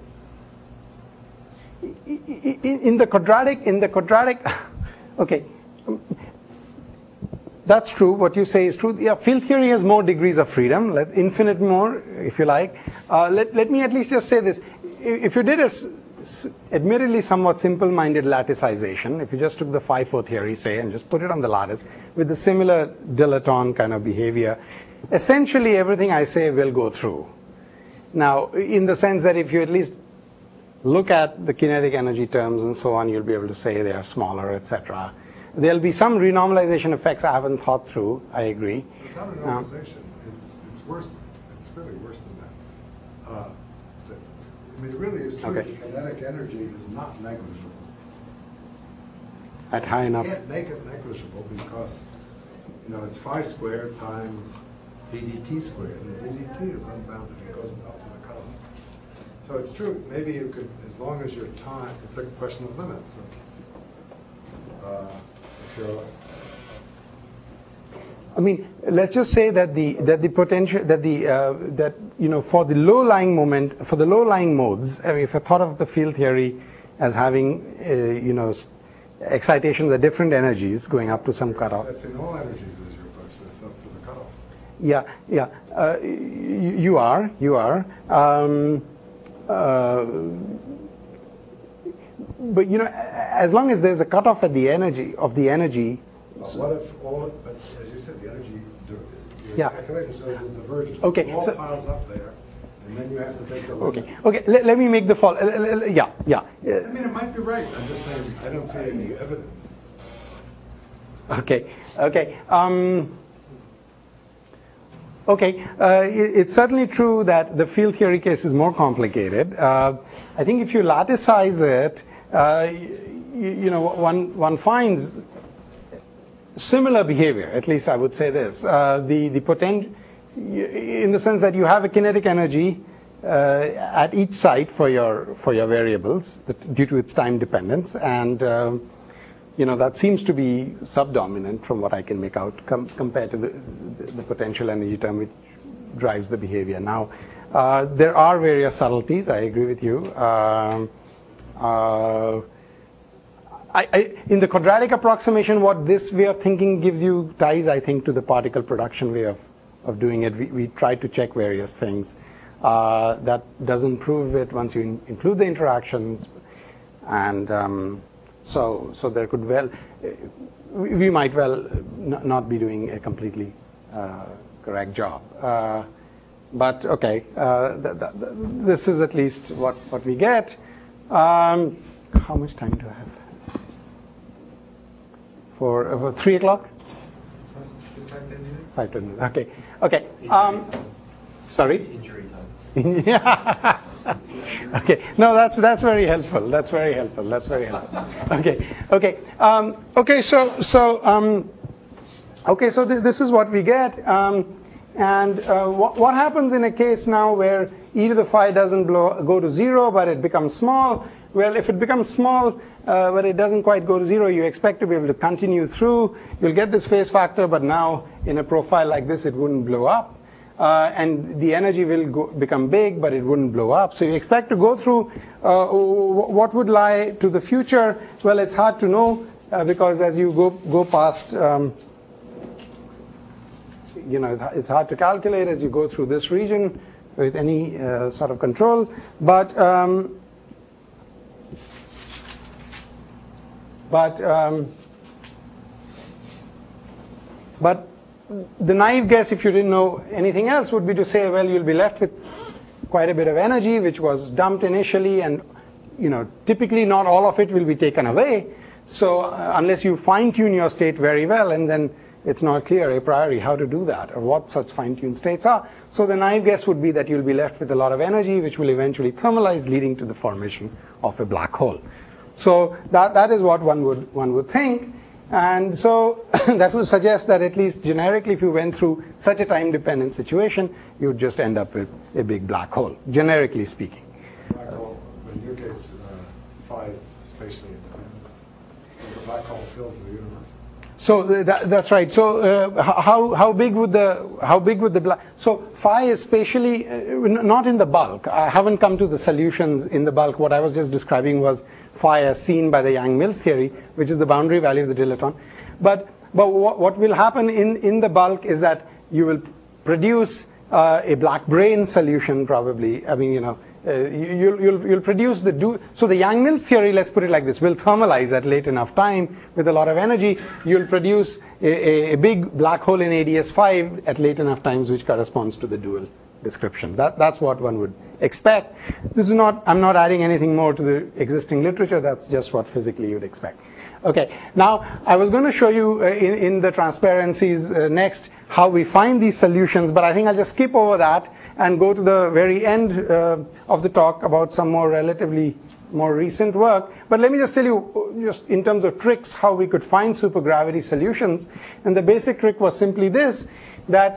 In the quadratic. Okay. That's true. What you say is true. Yeah, field theory has more degrees of freedom, infinite more, if you like. Let me at least just say this. If you did a admittedly somewhat simple-minded latticization, if you just took the FIFO theory, say, and just put it on the lattice with the similar dilaton kind of behavior, essentially everything I say will go through. Now, in the sense that if you at least look at the kinetic energy terms and so on, you'll be able to say they are smaller, etc. There'll be some renormalization effects I haven't thought through, I agree. It's not a normalization. It's worse. It's really worse than that. I mean, it really is true. Okay. The kinetic energy is not negligible. At high enough. You can't make it negligible because, it's phi squared times ddt squared, and ddt is unbounded. It goes up to the cutoff. So it's true. Maybe you could, as long as your time, it's a question of limits. If you're I mean, let's just say that the potential for the low-lying moment, for the low-lying modes, I mean, if I thought of the field theory as having excitations at different energies going up to some cutoff. Accessing all energies as your approach, that's up to the cutoff. Yeah. You are. but as long as there's a cutoff at the energy. What if but as you said, the energy, your calculation shows the divergence. Okay. It all piles up there, and then you have to take the limit. Okay. Let me make the fall. Yeah. I mean, it might be right. I'm just saying, I don't see any evidence. Okay. It's certainly true that the field theory case is more complicated. I think if you lattice it, one finds similar behavior. At least I would say this: the potential, in the sense that you have a kinetic energy at each site for your variables due to its time dependence, and that seems to be subdominant from what I can make out compared to the potential energy term which drives the behavior. Now, there are various subtleties. I agree with you. In the quadratic approximation, what this way of thinking gives you ties, I think, to the particle production way of doing it. We try to check various things. That doesn't prove it once you include the interactions, and so there could we might well not be doing a completely correct job. But okay, this is at least what we get. How much time do I have? For 3 o'clock? 5-10 minutes. 5-10 minutes. Okay. Sorry? Injury time. Yeah. Okay. No, that's very helpful. So this is what we get. And what happens in a case now where e to the phi doesn't go to 0, but it becomes small? Well, if it becomes small, but it doesn't quite go to 0, you expect to be able to continue through. You'll get this phase factor, but now in a profile like this, it wouldn't blow up. And the energy will become big, but it wouldn't blow up. So you expect to go through what would lie to the future. Well, it's hard to know because as you go past, it's hard to calculate as you go through this region with any sort of control. But the naive guess, if you didn't know anything else, would be to say, well, you'll be left with quite a bit of energy, which was dumped initially, and typically not all of it will be taken away. So unless you fine-tune your state very well, and then it's not clear a priori how to do that or what such fine-tuned states are. So the naive guess would be that you'll be left with a lot of energy, which will eventually thermalize, leading to the formation of a black hole. So that is what one would think. And so that would suggest that at least generically, if you went through such a time-dependent situation, you would just end up with a big black hole, generically speaking. Black hole, in your case, phi is spatially independent. So the black hole fills the universe. So that's right. So how big would the black? So phi is spatially not in the bulk. I haven't come to the solutions in the bulk. What I was just describing was phi as seen by the Yang-Mills theory, which is the boundary value of the dilaton. But what will happen in the bulk is that you will produce a black brane solution probably. I mean, you'll produce so the Yang-Mills theory, let's put it like this, will thermalize at late enough time with a lot of energy. You'll produce a big black hole in ADS5 at late enough times, which corresponds to the dual description. That's what one would expect. I'm not adding anything more to the existing literature. That's just what physically you'd expect. Okay. Now, I was going to show you in the transparencies next how we find these solutions, but I think I'll just skip over that and go to the very end of the talk about some relatively more recent work. But let me just tell you, just in terms of tricks, how we could find supergravity solutions. And the basic trick was simply this, that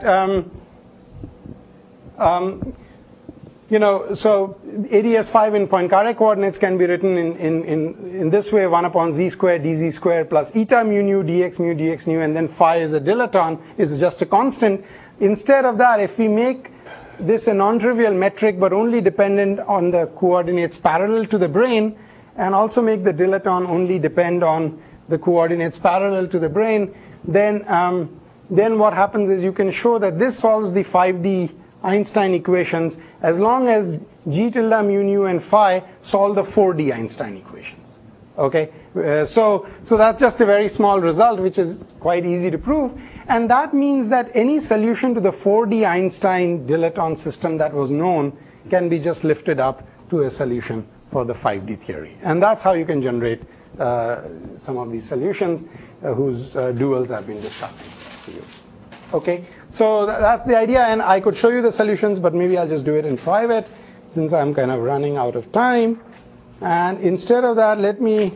so ADS5 in Poincare coordinates can be written in this way: 1 upon z squared dz squared plus eta mu nu dx nu, and then phi is a dilaton, is just a constant. Instead of that, if we make this a non-trivial metric, but only dependent on the coordinates parallel to the brane, and also make the dilaton only depend on the coordinates parallel to the brane, then what happens is you can show that this solves the 5D Einstein equations as long as g tilde mu nu and phi solve the 4D Einstein equations. Okay, so that's just a very small result, which is quite easy to prove. And that means that any solution to the 4D Einstein dilaton system that was known can be just lifted up to a solution for the 5D theory. And that's how you can generate some of these solutions whose duals I've been discussing to you. Okay, so that's the idea, and I could show you the solutions, but maybe I'll just do it in private since I'm kind of running out of time. And instead of that, let me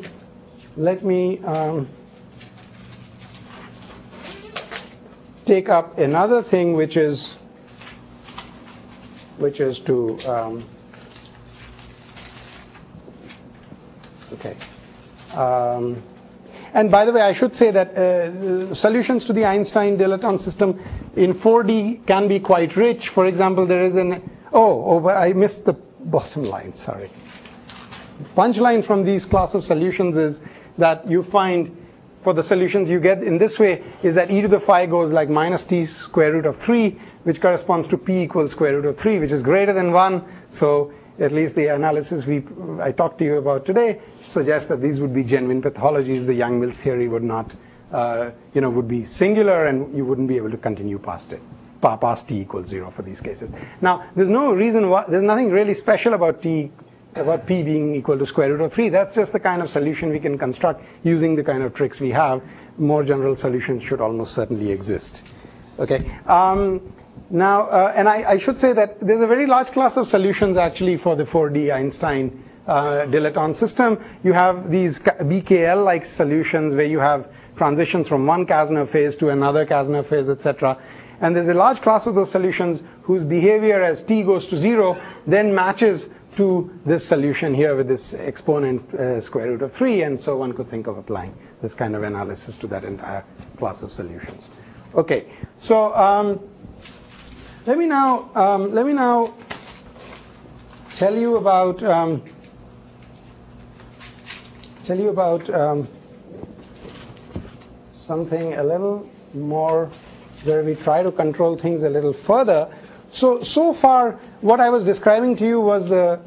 take up another thing, which is to okay. And by the way, I should say that solutions to the Einstein dilaton system in 4D can be quite rich. For example, there is but I missed the bottom line, sorry. Punchline from these class of solutions is that you find for the solutions you get in this way is that e to the phi goes like minus t square root of 3, which corresponds to p equals square root of 3, which is greater than 1. So at least the analysis I talked to you about today suggests that these would be genuine pathologies. The Yang-Mills theory would not, would be singular, and you wouldn't be able to continue past it, past t equals 0 for these cases. Now, there's no reason why, there's nothing really special about p being equal to square root of 3. That's just the kind of solution we can construct using the kind of tricks we have. More general solutions should almost certainly exist. Okay. Now, and I should say that there's a very large class of solutions actually for the 4D Einstein dilaton system. You have these BKL-like solutions where you have transitions from one Kasner phase to another Kasner phase, etc. And there's a large class of those solutions whose behavior as t goes to 0 then matches to this solution here with this exponent square root of 3, and so one could think of applying this kind of analysis to that entire class of solutions. Okay, so let me now tell you about something a little more where we try to control things a little further. So far, what I was describing to you was the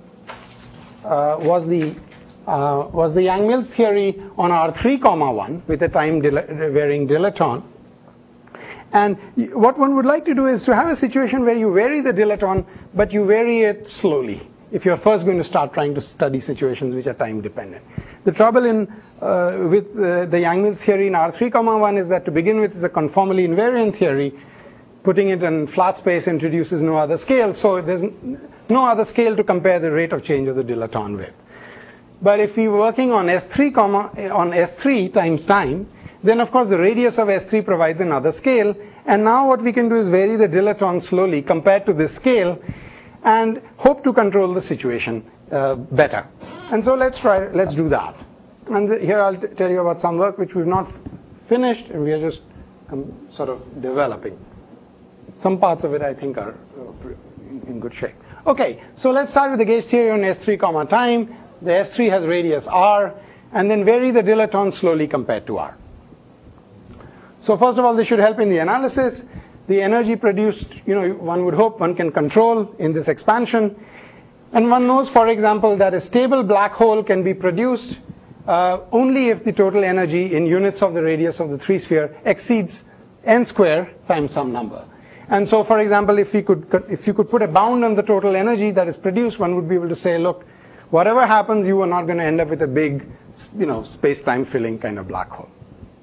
Yang-Mills theory on R3, 1 with a time varying dilaton. And what one would like to do is to have a situation where you vary the dilaton, but you vary it slowly, if you're first going to start trying to study situations which are time dependent. The trouble with the Yang-Mills theory in R3, 1 is that to begin with it's a conformally invariant theory. Putting it in flat space introduces no other scale, so there's no other scale to compare the rate of change of the dilaton with. But if we're working on S3 times time, then of course the radius of S3 provides another scale, and now what we can do is vary the dilaton slowly compared to this scale and hope to control the situation better. And so let's do that. And here I'll tell you about some work which we've not finished, and we are just sort of developing. Some parts of it I think are in good shape. Okay, so let's start with the gauge theory on S3, time. The S3 has radius r, and then vary the dilaton slowly compared to r. So first of all, this should help in the analysis. The energy produced, one would hope one can control in this expansion. And one knows, for example, that a stable black hole can be produced only if the total energy in units of the radius of the 3-sphere exceeds n square times some number. And so, for example, if you could put a bound on the total energy that is produced, one would be able to say, look, whatever happens, you are not going to end up with a big, space-time filling kind of black hole.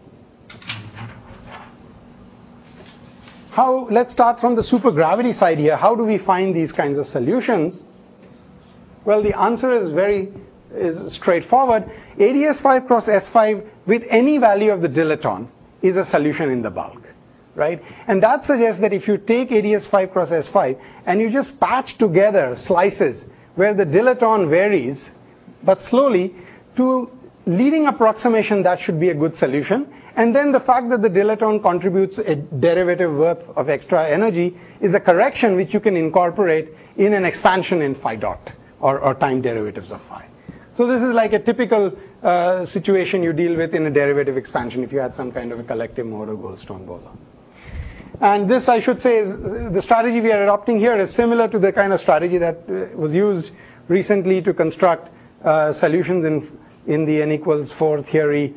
Let's start from the supergravity side here. How do we find these kinds of solutions? Well, the answer is straightforward. AdS5 cross S5 with any value of the dilaton is a solution in the bulk. Right? And that suggests that if you take AdS5 cross S5 and you just patch together slices where the dilaton varies, but slowly, to leading approximation, that should be a good solution. And then the fact that the dilaton contributes a derivative worth of extra energy is a correction which you can incorporate in an expansion in phi dot, or time derivatives of phi. So this is like a typical situation you deal with in a derivative expansion if you had some kind of a collective mode or Goldstone boson. And this, I should say, is the strategy we are adopting here is similar to the kind of strategy that was used recently to construct solutions in the n equals 4 theory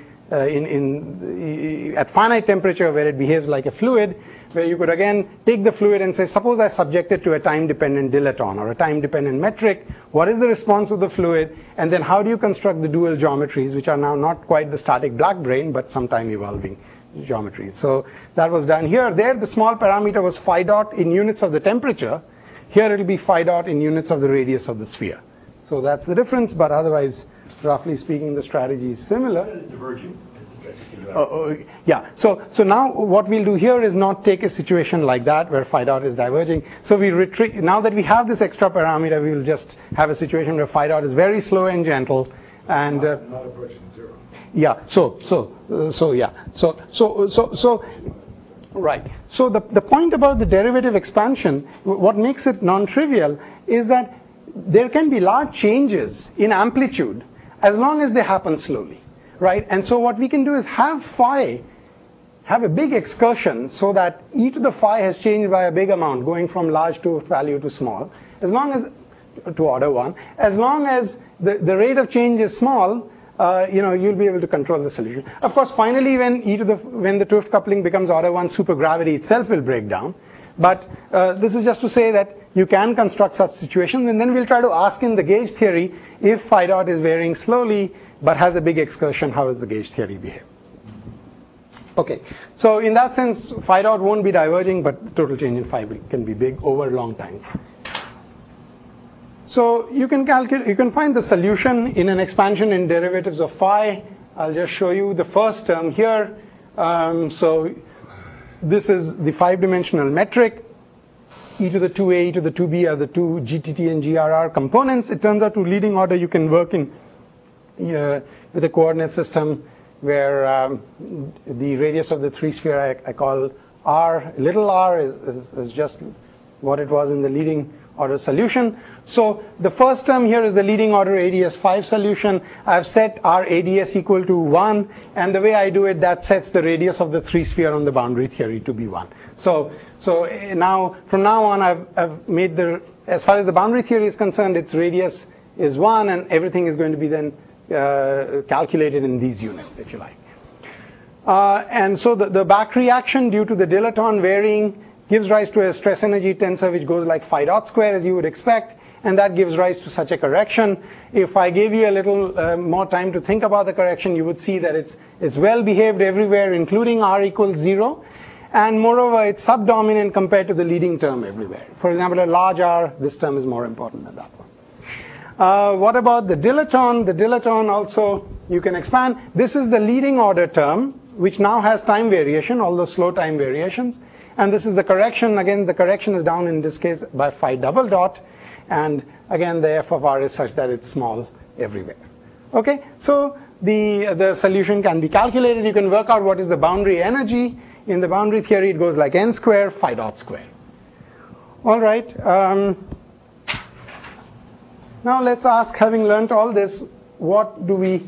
at finite temperature where it behaves like a fluid, where you could again take the fluid and say, suppose I subject it to a time-dependent dilaton or a time-dependent metric. What is the response of the fluid? And then how do you construct the dual geometries, which are now not quite the static black brane, but sometime evolving geometries. So that was done here. There, the small parameter was phi dot in units of the temperature. Here, it'll be phi dot in units of the radius of the sphere. So that's the difference, but otherwise, roughly speaking, the strategy is similar. That is diverging. Yeah. So now what we'll do here is not take a situation like that where phi dot is diverging. So we retreat. Now that we have this extra parameter, we will just have a situation where phi dot is very slow and gentle, and not approaching zero. Yeah. Right. So the point about the derivative expansion, what makes it non-trivial, is that there can be large changes in amplitude as long as they happen slowly. Right? And so what we can do is have a big excursion so that e to the phi has changed by a big amount, going from large to value to small, as long as to order 1. As long as the rate of change is small, you'll be able to control the solution. Of course, finally, when the 't Hooft coupling becomes order 1, supergravity itself will break down. But this is just to say that you can construct such situations, and then we'll try to ask in the gauge theory, if phi dot is varying slowly but has a big excursion, how does the gauge theory behave? Okay, so in that sense, phi dot won't be diverging, but the total change in phi can be big over long times. So you can find the solution in an expansion in derivatives of phi. I'll just show you the first term here. So this is the 5-dimensional metric. E to the 2a, e to the 2b are the two GTT and GRR components. It turns out to leading order you can work in with a coordinate system where the radius of the 3-sphere I call r. Little r is just what it was in the leading order solution. So the first term here is the leading order ADS 5 solution. I've set r ADS equal to 1, and the way I do it, that sets the radius of the 3-sphere on the boundary theory to be 1. So now, from now on, I've made as far as the boundary theory is concerned, its radius is 1, and everything is going to be then calculated in these units, if you like. And so the back reaction due to the dilaton varying gives rise to a stress energy tensor which goes like phi dot square, as you would expect, and that gives rise to such a correction. If I gave you a little more time to think about the correction, you would see that it's well behaved everywhere, including r equals 0, and moreover, it's subdominant compared to the leading term everywhere. For example, a large r, this term is more important than that one. What about the dilaton? The dilaton also you can expand. This is the leading order term, which now has time variation, although slow time variations. And this is the correction. Again, the correction is down in this case by phi double dot. And again, the f of r is such that it's small everywhere. Okay, so the solution can be calculated. You can work out what is the boundary energy. In the boundary theory, it goes like n square phi dot square. All right. Now let's ask, having learned all this, what do we...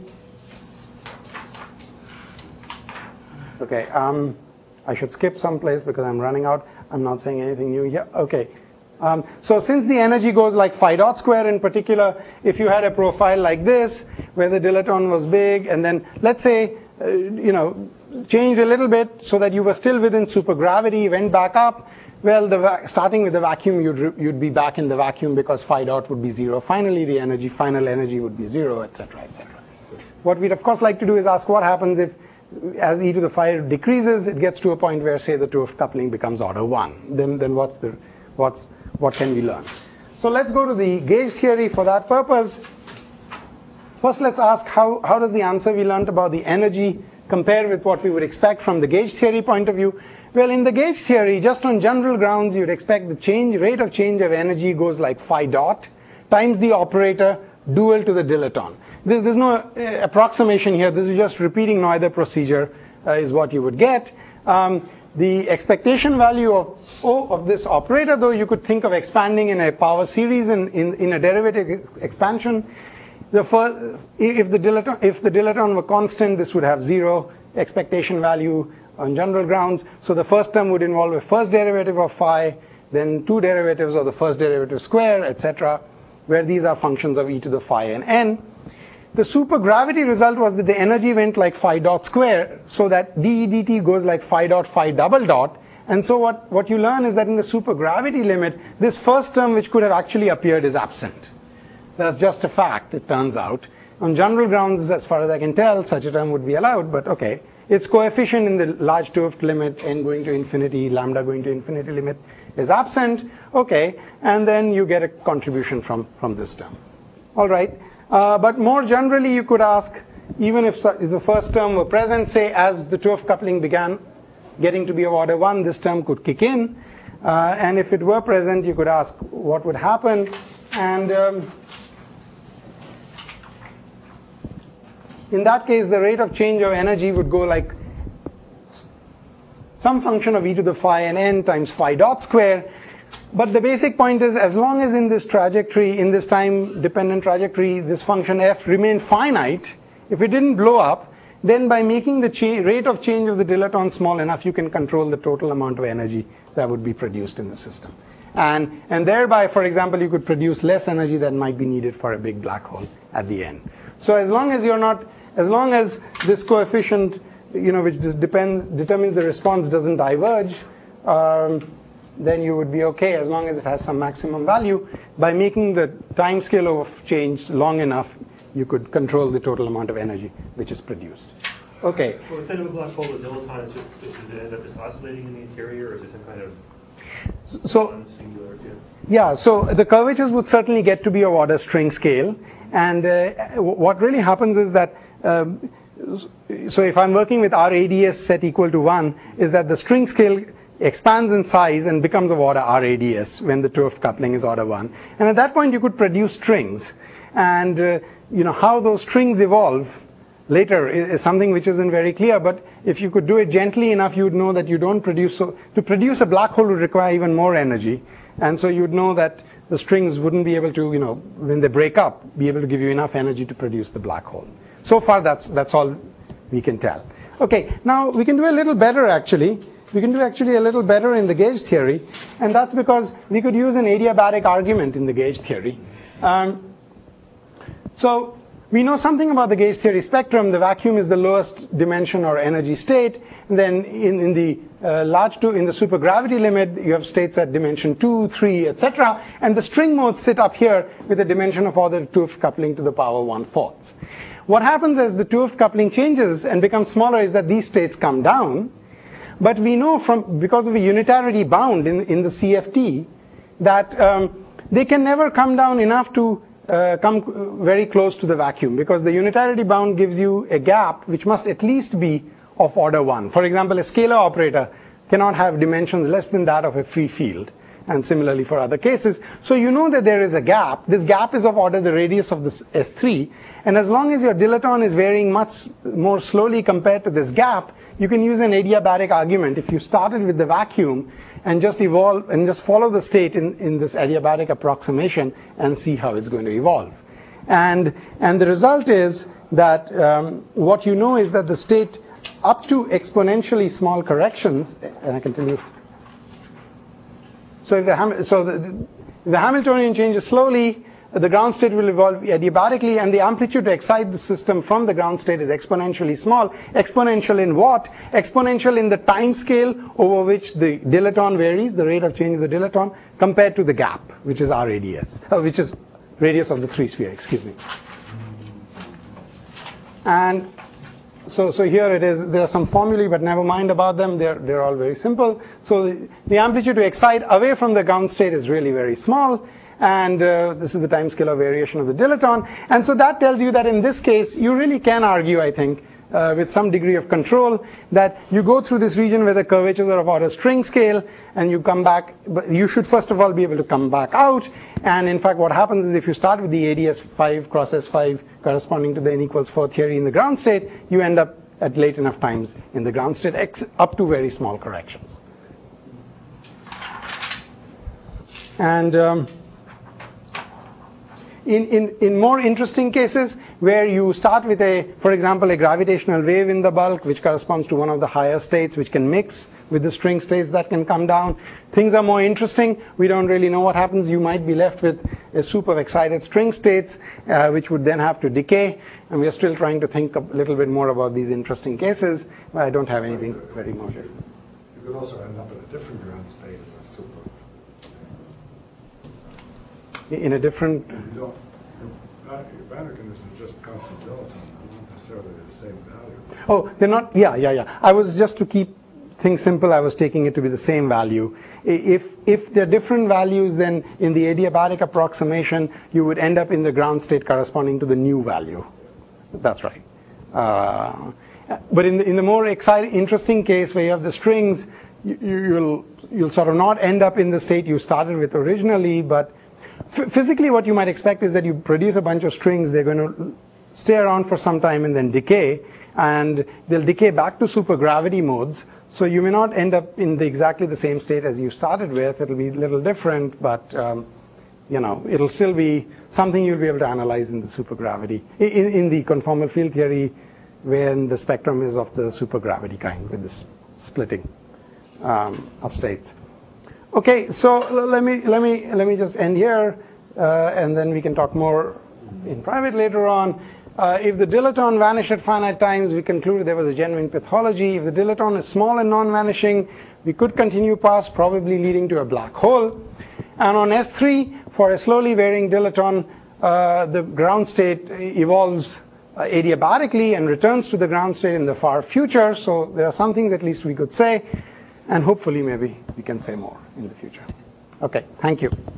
Okay, I should skip someplace because I'm running out. I'm not saying anything new here. Okay. So since the energy goes like phi dot square in particular, if you had a profile like this, where the dilaton was big, and then let's say, change a little bit so that you were still within supergravity, went back up, well, starting with the vacuum, you'd be back in the vacuum because phi dot would be 0. Finally, the final energy would be 0, etc., etc. What we'd of course like to do is ask what happens if, as e to the phi decreases, it gets to a point where, say, the 't Hooft coupling becomes order 1. Then what can we learn? So let's go to the gauge theory for that purpose. First, let's ask how does the answer we learned about the energy compare with what we would expect from the gauge theory point of view? Well, in the gauge theory, just on general grounds, you'd expect the rate of change of energy goes like phi dot times the operator dual to the dilaton. There's no approximation here. This is just repeating Noether procedure is what you would get. The expectation value of this operator, though, you could think of expanding in a power series in a derivative expansion. If the dilaton were constant, this would have 0 expectation value on general grounds. So the first term would involve a first derivative of phi, then 2 derivatives of the first derivative square, etc., where these are functions of e to the phi and n. the supergravity result was that the energy went like phi dot square, so that dE dt goes like phi dot phi double dot. And so what you learn is that in the supergravity limit, this first term which could have actually appeared is absent. That's just a fact, it turns out. On general grounds, as far as I can tell, such a term would be allowed, but okay. Its coefficient in the large 2f limit, n going to infinity, lambda going to infinity limit is absent, okay, and then you get a contribution from this term. All right, but more generally you could ask, even if the first term were present, say as the 2f coupling began getting to be of order 1, this term could kick in, and if it were present, you could ask what would happen, and in that case, the rate of change of energy would go like some function of e to the phi and n times phi dot square. But the basic point is, as long as in this trajectory, in this time-dependent trajectory, this function f remained finite, if it didn't blow up, then by making the rate of change of the dilaton small enough, you can control the total amount of energy that would be produced in the system. And thereby, for example, you could produce less energy than might be needed for a big black hole at the end. So as long as this coefficient, which determines the response doesn't diverge, then you would be okay as long as it has some maximum value. By making the time scale of change long enough, you could control the total amount of energy which is produced. Okay. So instead of a black hole, the dilaton is just, does it end up just oscillating in the interior, or is it some kind of singular? Yeah, so the curvatures would certainly get to be of order string scale. And what really happens is that, so if I'm working with RADS set equal to 1, is that the string scale expands in size and becomes of order RADS when the 2f coupling is order 1. And at that point, you could produce strings. And how those strings evolve later is something which isn't very clear, but if you could do it gently enough, you would know that you don't produce, so to produce a black hole would require even more energy. And so you'd know that the strings wouldn't be able to, when they break up, be able to give you enough energy to produce the black hole. So far, that's all we can tell. Okay, now we can do a little better actually. We can do actually a little better in the gauge theory, and that's because we could use an adiabatic argument in the gauge theory. So we know something about the gauge theory spectrum. The vacuum is the lowest dimension or energy state. And then in the in the supergravity limit, you have states at dimension 2, 3, etc. And the string modes sit up here with a dimension of order 2f coupling to the power 1/4. What happens as the 2f coupling changes and becomes smaller is that these states come down. But we know because of a unitarity bound in the CFT that they can never come down enough to come very close to the vacuum, because the unitarity bound gives you a gap which must at least be of order 1. For example, a scalar operator cannot have dimensions less than that of a free field, and similarly for other cases. So you know that there is a gap. This gap is of order the radius of this S3, and as long as your dilaton is varying much more slowly compared to this gap, you can use an adiabatic argument. If you started with the vacuum and just evolve and just follow the state in this adiabatic approximation and see how it's going to evolve. And the result is that what you know is that the state up to exponentially small corrections, and I can tell you. So if the Hamiltonian changes slowly, the ground state will evolve adiabatically, and the amplitude to excite the system from the ground state is exponentially small. Exponential in what? Exponential in the time scale over which the dilaton varies, the rate of change of the dilaton, compared to the gap, which is RADS, which is radius of the 3-sphere, excuse me. And so here it is. There are some formulae, but never mind about them. They're all very simple. So the amplitude to excite away from the ground state is really very small. And this is the time scale of variation of the dilaton. And so that tells you that in this case, you really can argue, I think, with some degree of control, that you go through this region where the curvatures are of order string scale, and you come back, but you should first of all be able to come back out. And in fact, what happens is if you start with the ADS5 cross S5 corresponding to the n=4 theory in the ground state, you end up at late enough times in the ground state up to very small corrections. And in more interesting cases, where you start with for example, a gravitational wave in the bulk, which corresponds to one of the higher states, which can mix with the string states that can come down. Things are more interesting. We don't really know what happens. You might be left with a soup of excited string states, which would then have to decay. And we are still trying to think a little bit more about these interesting cases, but I don't have anything very more. You could also end up in a different ground state in a super. In a different. Your boundary conditions are just constant dilaton, not necessarily the same value. Oh, they're not. Yeah. I was just to keep things simple. I was taking it to be the same value. If they're different values, then in the adiabatic approximation, you would end up in the ground state corresponding to the new value. That's right. But in the more interesting case where you have the strings, you'll sort of not end up in the state you started with originally, but physically what you might expect is that you produce a bunch of strings, they're going to stay around for some time and then decay, and they'll decay back to supergravity modes. So you may not end up in exactly the same state as you started with. It'll be a little different, but it'll still be something you'll be able to analyze in the supergravity, in the conformal field theory, when the spectrum is of the supergravity kind with this splitting of states. Okay, so let me just end here, and then we can talk more in private later on. If the dilaton vanished at finite times, we concluded there was a genuine pathology. If the dilaton is small and non-vanishing, we could continue past, probably leading to a black hole. And on S3, for a slowly varying dilaton, the ground state evolves adiabatically and returns to the ground state in the far future. So there are some things at least we could say, and hopefully maybe we can say more in the future. Okay, thank you.